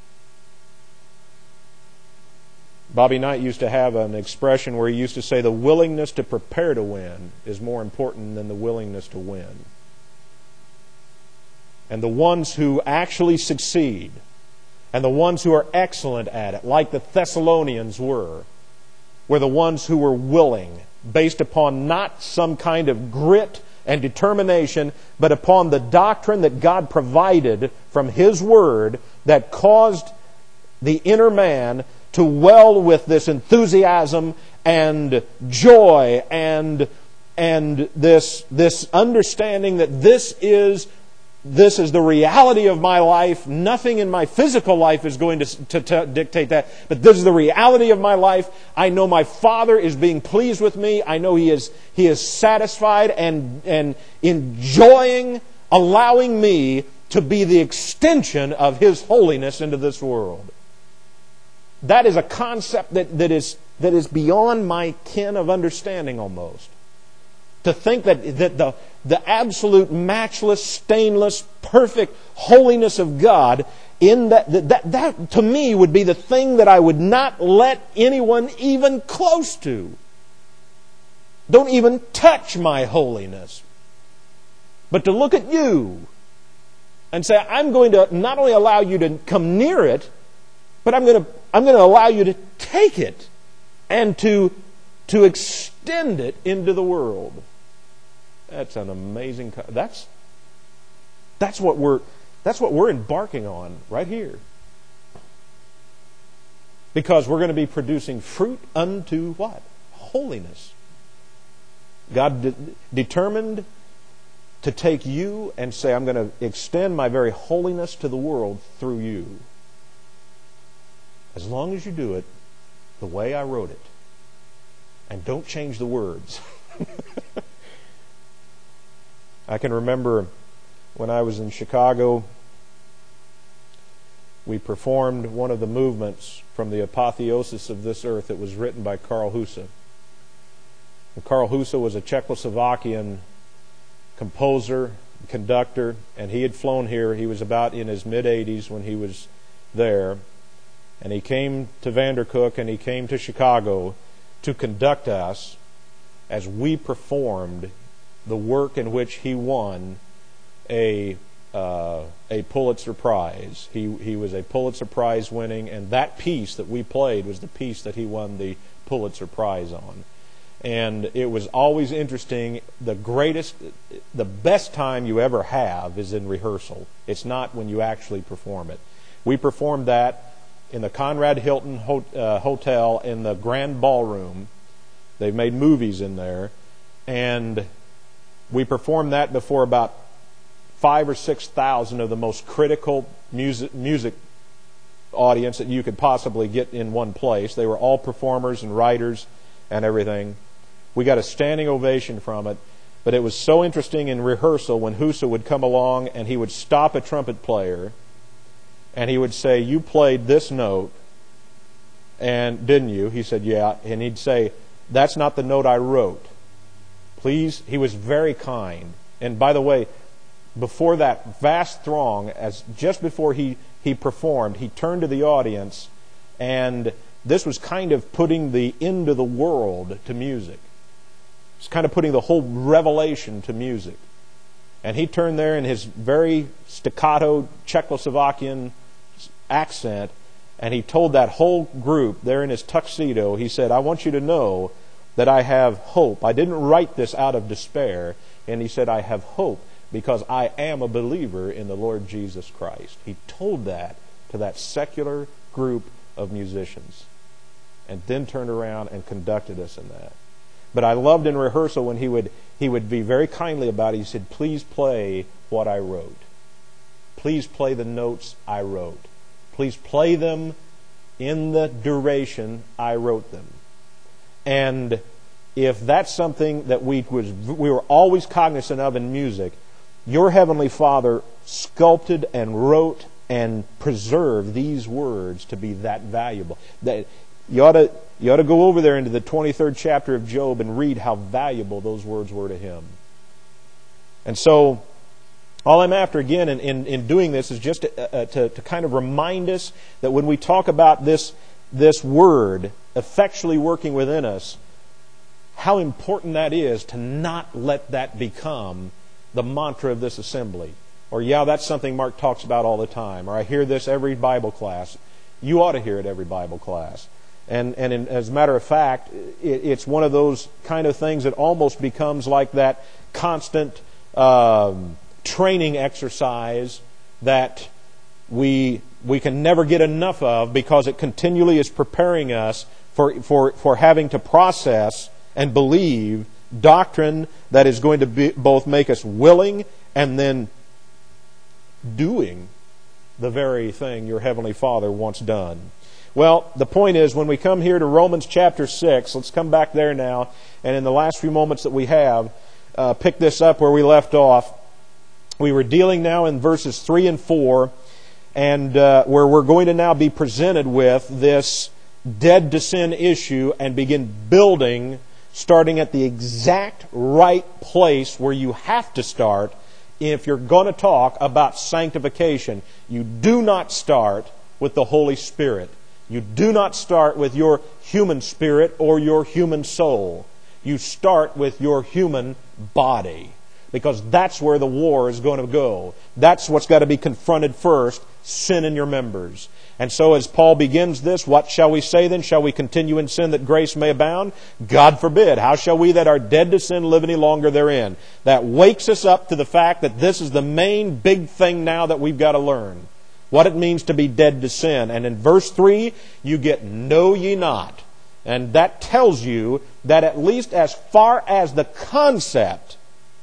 Bobby Knight used to have an expression where he used to say the willingness to prepare to win is more important than the willingness to win. And the ones who actually succeed And the ones who are excellent at it, like the Thessalonians were the ones who were willing, based upon not some kind of grit and determination, but upon the doctrine that God provided from His Word that caused the inner man to well with this enthusiasm and joy and this understanding that this is the reality of my life. Nothing in my physical life is going to dictate that. But this is the reality of my life. I know my Father is being pleased with me. I know He is satisfied and enjoying allowing me to be the extension of His holiness into this world. That is a concept that is beyond my ken of understanding almost. To think that the absolute, matchless, stainless, perfect holiness of God, in that to me would be the thing that I would not let anyone even close to. Don't even touch my holiness. But to look at you and say, I'm going to not only allow you to come near it, but I'm going to allow you to take it and to extend it into the world. That's an amazing. That's what we're embarking on right here. Because we're going to be producing fruit unto what? Holiness. God determined to take you and say, I'm going to extend my very holiness to the world through you. As long as you do it the way I wrote it. And don't change the words. I can remember when I was in Chicago, we performed one of the movements from the Apotheosis of This Earth that was written by Karl Husa. And Karl Husa was a Czechoslovakian composer, conductor, and he had flown here. He was about in his mid-80s when he was there. And he came to Vandercook and he came to Chicago to conduct us as we performed the work in which he won a Pulitzer Prize. He was a Pulitzer Prize winning, and that piece that we played was the piece that he won the Pulitzer Prize on. And it was always interesting. The best time you ever have is in rehearsal. It's not when you actually perform it. We performed that in the Conrad Hilton Hotel in the Grand Ballroom. They've made movies in there. And we performed that before about 5,000 or 6,000 of the most critical music audience that you could possibly get in one place. They were all performers and writers and everything. We got a standing ovation from it. But it was so interesting in rehearsal when Husa would come along and he would stop a trumpet player and he would say, you played this note, and didn't you? He said, yeah. And he'd say, that's not the note I wrote. Please, he was very kind. And by the way, before that vast throng, just before he performed, he turned to the audience, and this was kind of putting the end of the world to music. It's kind of putting the whole revelation to music. And he turned there in his very staccato Czechoslovakian accent, and he told that whole group there in his tuxedo, he said, I want you to know that I have hope. I didn't write this out of despair. And he said, I have hope because I am a believer in the Lord Jesus Christ. He told that to that secular group of musicians and then turned around and conducted us in that. But I loved in rehearsal when he would be very kindly about it. He said, please play what I wrote. Please play the notes I wrote. Please play them in the duration I wrote them. And if that's something that we were always cognizant of in music, your Heavenly Father sculpted and wrote and preserved these words to be that valuable. That you ought to go over there into the 23rd chapter of Job and read how valuable those words were to him. And so, all I'm after, again, in doing this is just to kind of remind us that when we talk about this word effectually working within us, how important that is to not let that become the mantra of this assembly. Or, yeah, that's something Mark talks about all the time. Or, I hear this every Bible class. You ought to hear it every Bible class. As a matter of fact, it's one of those kind of things that almost becomes like that constant training exercise that we can never get enough of, because it continually is preparing us for having to process and believe doctrine that is going to both make us willing and then doing the very thing your Heavenly Father wants done. Well, the point is, when we come here to Romans chapter 6, let's come back there now, and in the last few moments that we have, pick this up where we left off. We were dealing now in verses 3 and 4, and where we're going to now be presented with this dead to sin issue and begin building, starting at the exact right place where you have to start if you're going to talk about sanctification. You do not start with the Holy Spirit. You do not start with your human spirit or your human soul. You start with your human body, because that's where the war is going to go. That's what's got to be confronted first, sin in your members. And so as Paul begins this, what shall we say then? Shall we continue in sin that grace may abound? God forbid. How shall we that are dead to sin live any longer therein? That wakes us up to the fact that this is the main big thing now that we've got to learn. What it means to be dead to sin. And in verse 3, you get know ye not. And that tells you that at least as far as the concept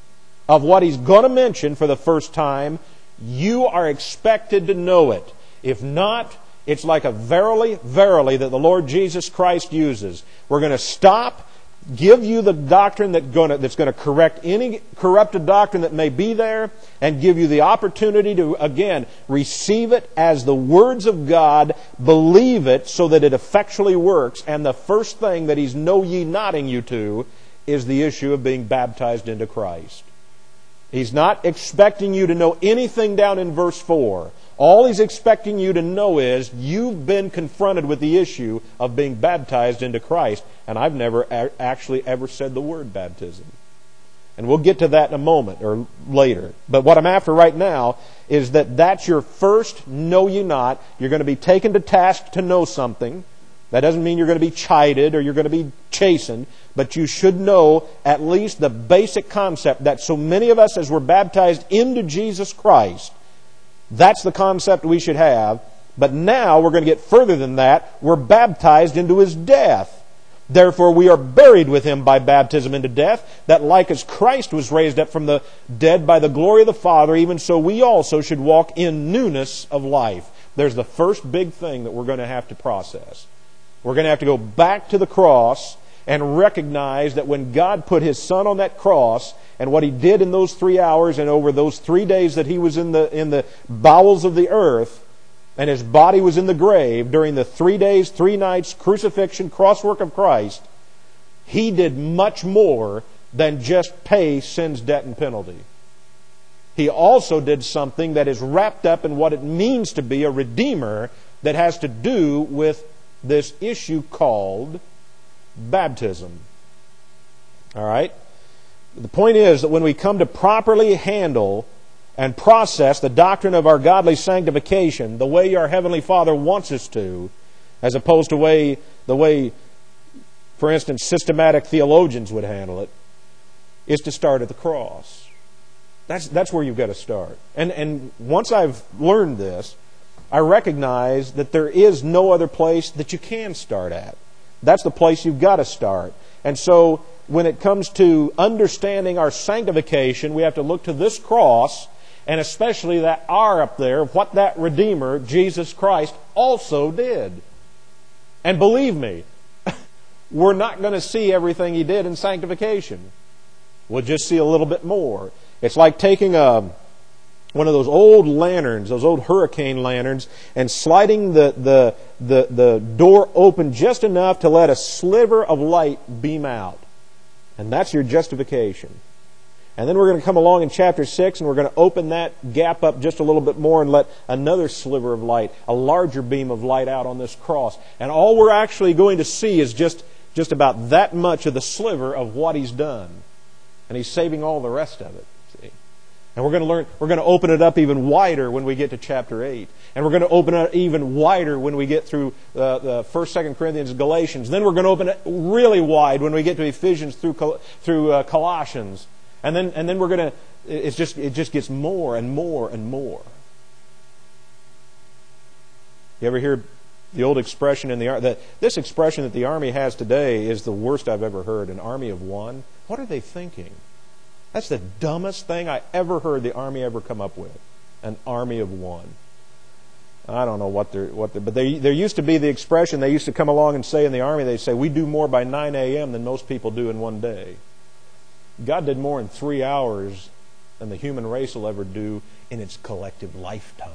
of what he's going to mention for the first time, you are expected to know it. If not, it's like a verily, verily that the Lord Jesus Christ uses. We're going to stop, give you the doctrine that's going to correct any corrupted doctrine that may be there, and give you the opportunity to, again, receive it as the words of God, believe it so that it effectually works. And the first thing that he's know ye notting you to is the issue of being baptized into Christ. He's not expecting you to know anything down in verse 4. All he's expecting you to know is you've been confronted with the issue of being baptized into Christ. And I've never actually ever said the word baptism. And we'll get to that in a moment or later. But what I'm after right now is that that's your first know ye not. You're going to be taken to task to know something. That doesn't mean you're going to be chided or you're going to be chastened, but you should know at least the basic concept that so many of us, as we're baptized into Jesus Christ, that's the concept we should have. But now we're going to get further than that. We're baptized into His death. Therefore we are buried with Him by baptism into death, that like as Christ was raised up from the dead by the glory of the Father, even so we also should walk in newness of life. There's the first big thing that we're going to have to process. We're going to have to go back to the cross and recognize that when God put His Son on that cross, and what He did in those 3 hours and over those 3 days that He was in the bowels of the earth, and His body was in the grave during the 3 days, 3 nights, crucifixion, crosswork of Christ, He did much more than just pay sin's debt and penalty. He also did something that is wrapped up in what it means to be a Redeemer, that has to do with this issue called baptism. All right? The point is that when we come to properly handle and process the doctrine of our godly sanctification the way our Heavenly Father wants us to, as opposed to the way, for instance, systematic theologians would handle it, is to start at the cross. That's where you've got to start. And once I've learned this, I recognize that there is no other place that you can start at. That's the place you've got to start. And so when it comes to understanding our sanctification, we have to look to this cross, and especially that R up there, what that Redeemer, Jesus Christ, also did. And believe me, we're not going to see everything He did in sanctification. We'll just see a little bit more. It's like taking one of those old lanterns, those old hurricane lanterns, and sliding the door open just enough to let a sliver of light beam out. And that's your justification. And then we're going to come along in chapter 6, and we're going to open that gap up just a little bit more and let another sliver of light, a larger beam of light out on this cross. And all we're actually going to see is just about that much of the sliver of what He's done. And He's saving all the rest of it. See? And we're going to open it up even wider when we get to chapter 8. And we're going to open it even wider when we get through the 1st, 2nd Corinthians, Galatians. Then we're going to open it really wide when we get to Ephesians through Colossians. And then we're going to, it just gets more and more and more. You ever hear the old expression in the Army? This expression that the Army has today is the worst I've ever heard, an army of one. What are they thinking? That's the dumbest thing I ever heard the Army ever come up with. An army of one. I don't know what they're but there used to be the expression, they used to come along and say in the Army, they'd say, we do more by 9 a.m. than most people do in one day. God did more in 3 hours than the human race will ever do in its collective lifetime.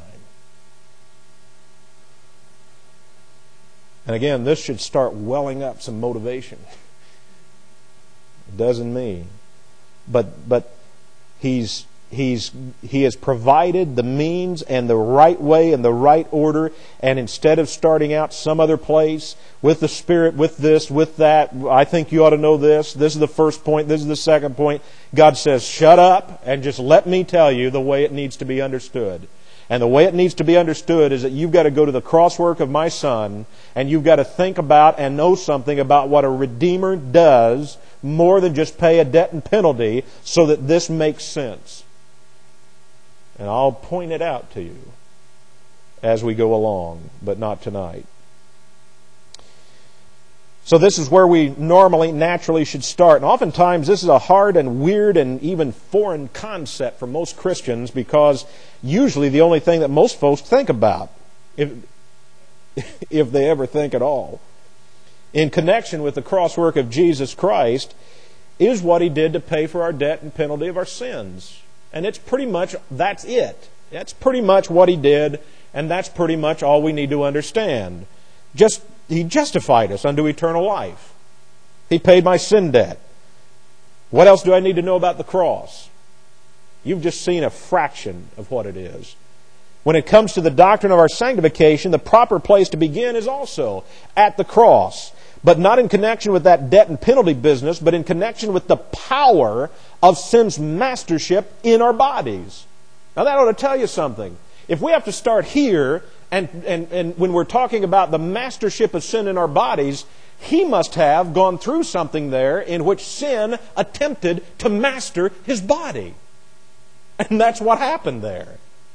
And again, this should start welling up some motivation. It does in me. But he has provided the means and the right way and the right order, and instead of starting out some other place with the Spirit, with this, with that, I think you ought to know this is the first point, this is the second point, God says, shut up and just let me tell you the way it needs to be understood. And the way it needs to be understood is that you've got to go to the crosswork of my Son, and you've got to think about and know something about what a Redeemer does more than just pay a debt and penalty, so that this makes sense. And I'll point it out to you as we go along, but not tonight. So this is where we normally, naturally should start. And oftentimes this is a hard and weird and even foreign concept for most Christians, because usually the only thing that most folks think about, if they ever think at all, in connection with the crosswork of Jesus Christ, is what He did to pay for our debt and penalty of our sins. And it's pretty much, that's it. That's pretty much what He did, and that's pretty much all we need to understand. He justified us unto eternal life. He paid my sin debt. What else do I need to know about the cross? You've just seen a fraction of what it is. When it comes to the doctrine of our sanctification, the proper place to begin is also at the cross. But not in connection with that debt and penalty business, but in connection with the power of sin's mastership in our bodies. Now that ought to tell you something. If we have to start here, and when we're talking about the mastership of sin in our bodies, He must have gone through something there in which sin attempted to master His body. And that's what happened there.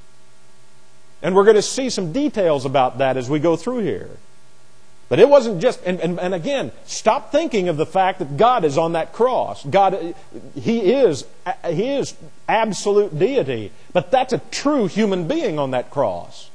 And we're going to see some details about that as we go through here. But it wasn't just, and again, stop thinking of the fact that God is on that cross. God, He is absolute deity. But that's a true human being on that cross.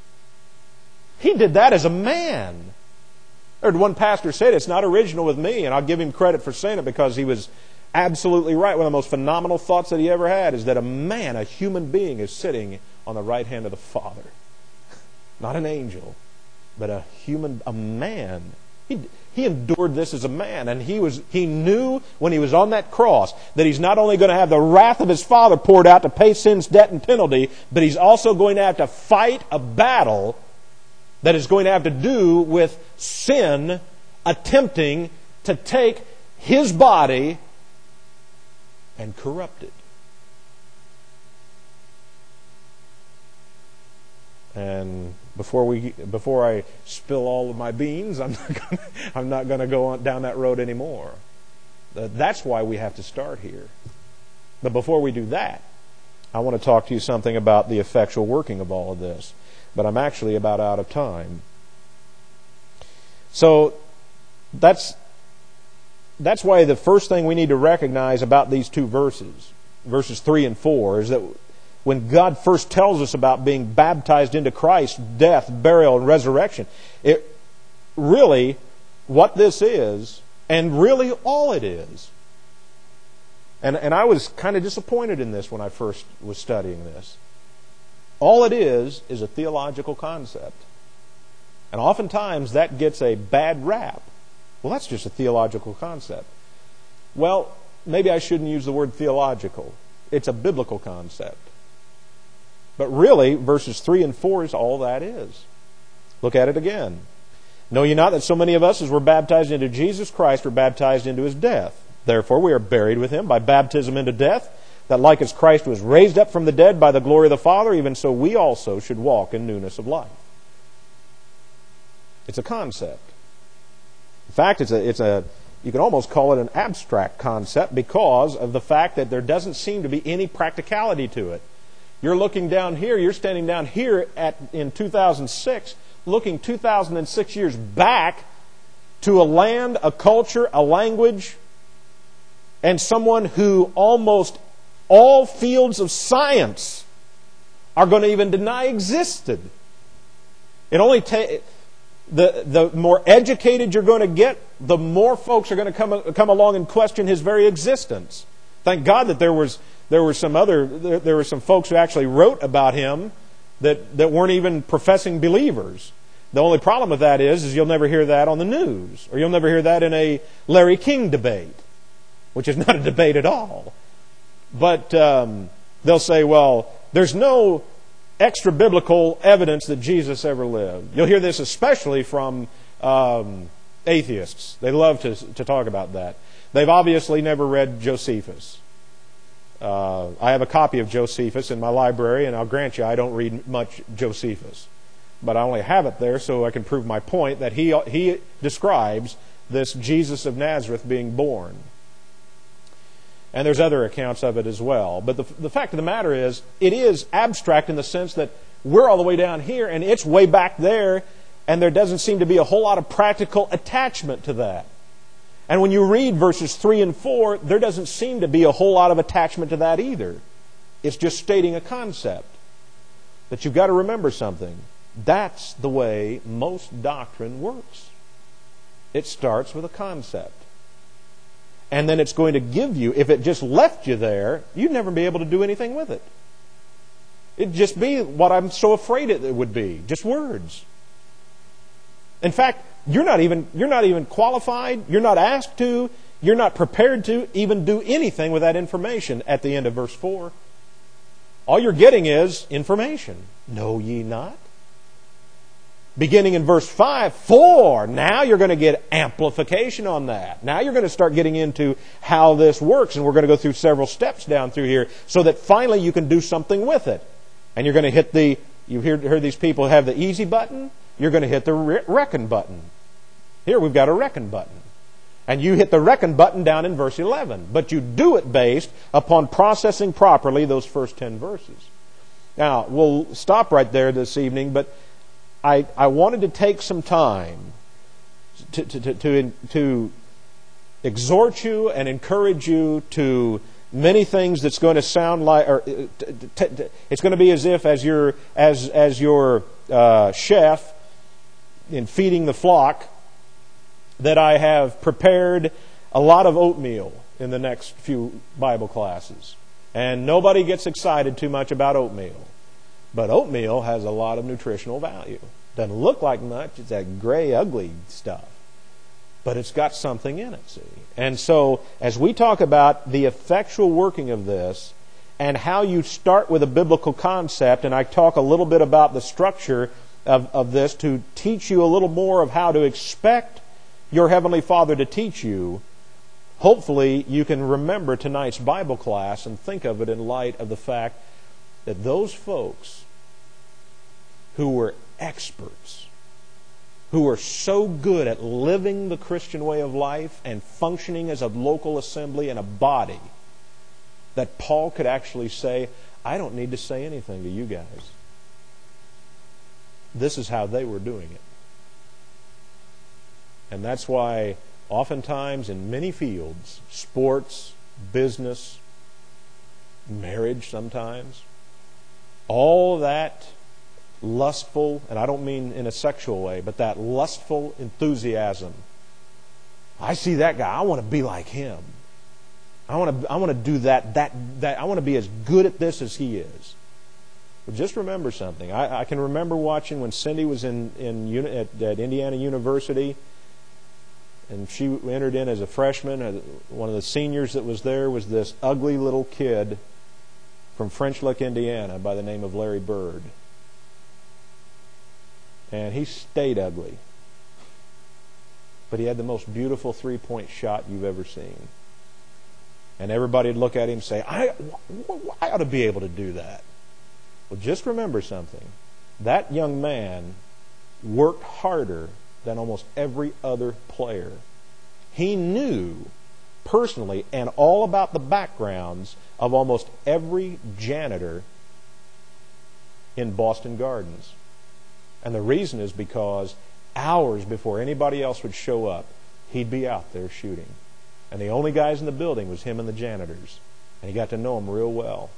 He did that as a man. I heard one pastor say it's not original with me, and I'll give him credit for saying it because he was absolutely right. One of the most phenomenal thoughts that he ever had is that a man, a human being, is sitting on the right hand of the Father. Not an angel, but a man. He endured this as a man, and he knew when he was on that cross that he's not only going to have the wrath of his Father poured out to pay sin's debt and penalty, but he's also going to have to fight a battle that is going to have to do with sin attempting to take his body and corrupt it. And before I spill all of my beans, I'm not going to go on down that road anymore. That's why we have to start here. But before we do that, I want to talk to you something about the effectual working of all of this. But I'm actually about out of time. So that's why the first thing we need to recognize about these two verses 3 and 4, is that when God first tells us about being baptized into Christ's death, burial, and resurrection, it really, what this is, and really all it is. And I was kind of disappointed in this when I first was studying this. All it is a theological concept. And oftentimes that gets a bad rap. Well, that's just a theological concept. Well, maybe I shouldn't use the word theological. It's a biblical concept. But really, verses 3 and 4 is all that is. Look at it again. Know ye not that so many of us as were baptized into Jesus Christ were baptized into His death? Therefore we are buried with Him by baptism into death, that like as Christ was raised up from the dead by the glory of the Father, even so we also should walk in newness of life. It's a concept. In fact, you can almost call it an abstract concept because of the fact that there doesn't seem to be any practicality to it. You're looking down here, you're standing down here in 2006, looking 2006 years back to a land, a culture, a language, and someone who almost all fields of science are going to even deny existed. It only takes... The more educated you're going to get, the more folks are going to come along and question his very existence. Thank God that there were some folks who actually wrote about him that weren't even professing believers. The only problem with that is you'll never hear that on the news, or you'll never hear that in a Larry King debate, which is not a debate at all. But they'll say, well, there's no extra biblical evidence that Jesus ever lived. You'll hear this especially from atheists. They love to talk about that. They've obviously never read Josephus. I have a copy of Josephus in my library, and I'll grant you I don't read much Josephus. But I only have it there so I can prove my point that he describes this Jesus of Nazareth being born. And there's other accounts of it as well. But the fact of the matter is, it is abstract in the sense that we're all the way down here and it's way back there, and there doesn't seem to be a whole lot of practical attachment to that. And when you read verses 3 and 4, there doesn't seem to be a whole lot of attachment to that either. It's just stating a concept. But you've got to remember something. That's the way most doctrine works. It starts with a concept. And then it's going to give you, if it just left you there, you'd never be able to do anything with it. It'd just be what I'm so afraid it would be, just words. In fact, you're not even qualified, you're not asked to, you're not prepared to even do anything with that information at the end of verse 4. All you're getting is information. Know ye not? Beginning in verse 5, for now you're going to get amplification on that. Now you're going to start getting into how this works, and we're going to go through several steps down through here so that finally you can do something with it. And you're going to hit you heard these people have the easy button, you're going to hit the reckon button. Here we've got a reckon button. And you hit the reckon button down in verse 11. But you do it based upon processing properly those first 10 verses. Now, we'll stop right there this evening, but I wanted to take some time to exhort you and encourage you to many things that's going to sound like, or it's going to be as if as your chef in feeding the flock, that I have prepared a lot of oatmeal in the next few Bible classes. And nobody gets excited too much about oatmeal. But oatmeal has a lot of nutritional value. Doesn't look like much. It's that gray, ugly stuff. But it's got something in it, see? And so, as we talk about the effectual working of this, and how you start with a biblical concept, and I talk a little bit about the structure of this to teach you a little more of how to expect your Heavenly Father to teach you, hopefully you can remember tonight's Bible class and think of it in light of the fact that those folks who were experts, who were so good at living the Christian way of life and functioning as a local assembly and a body, that Paul could actually say, I don't need to say anything to you guys. This is how they were doing it. And that's why oftentimes in many fields, sports, business, marriage sometimes, all that lustful, and I don't mean in a sexual way, but that lustful enthusiasm. I see that guy, I want to be like him. I want to do that. I want to be as good at this as he is. But just remember something. I can remember watching when Cindy was at Indiana University, and she entered in as a freshman. One of the seniors that was there was this ugly little kid from French Lick, Indiana, by the name of Larry Bird. And he stayed ugly. But he had the most beautiful three-point shot you've ever seen. And everybody would look at him and say, I ought to be able to do that. Well, just remember something. That young man worked harder than almost every other player. He knew personally and all about the backgrounds of almost every janitor in Boston Gardens. And the reason is because hours before anybody else would show up, he'd be out there shooting. And the only guys in the building was him and the janitors. And he got to know them real well.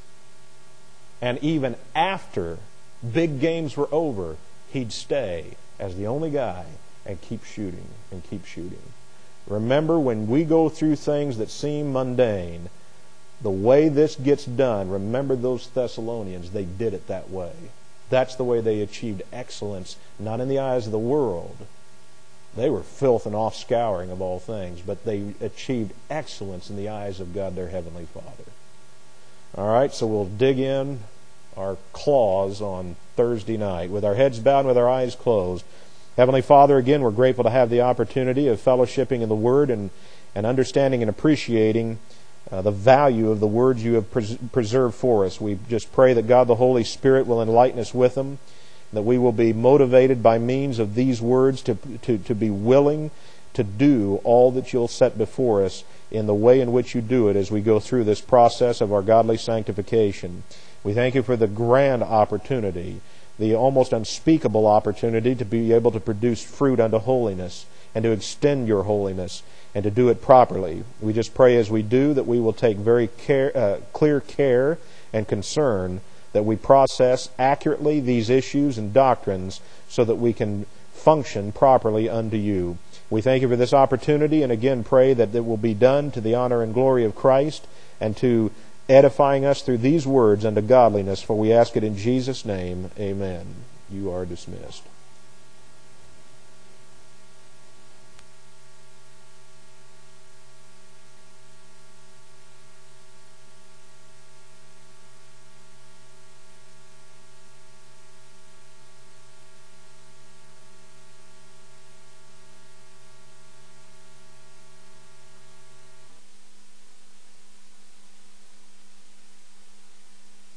And even after big games were over, he'd stay as the only guy and keep shooting and keep shooting. Remember, when we go through things that seem mundane, the way this gets done, remember those Thessalonians, they did it that way. That's the way they achieved excellence, not in the eyes of the world. They were filth and offscouring of all things, but they achieved excellence in the eyes of God, their Heavenly Father. All right, so we'll dig in our clause on Thursday night with our heads bowed and with our eyes closed. Heavenly Father, again, we're grateful to have the opportunity of fellowshipping in the Word and understanding and appreciating the value of the words you have preserved for us. We just pray that God the Holy Spirit will enlighten us with them, that we will be motivated by means of these words to be willing to do all that you'll set before us in the way in which you do it as we go through this process of our godly sanctification. We thank you for the grand opportunity, the almost unspeakable opportunity to be able to produce fruit unto holiness and to extend your holiness and to do it properly. We just pray as we do that we will take very clear care and concern that we process accurately these issues and doctrines so that we can function properly unto you. We thank you for this opportunity and again pray that it will be done to the honor and glory of Christ and to edifying us through these words unto godliness, for we ask it in Jesus' name. Amen. You are dismissed.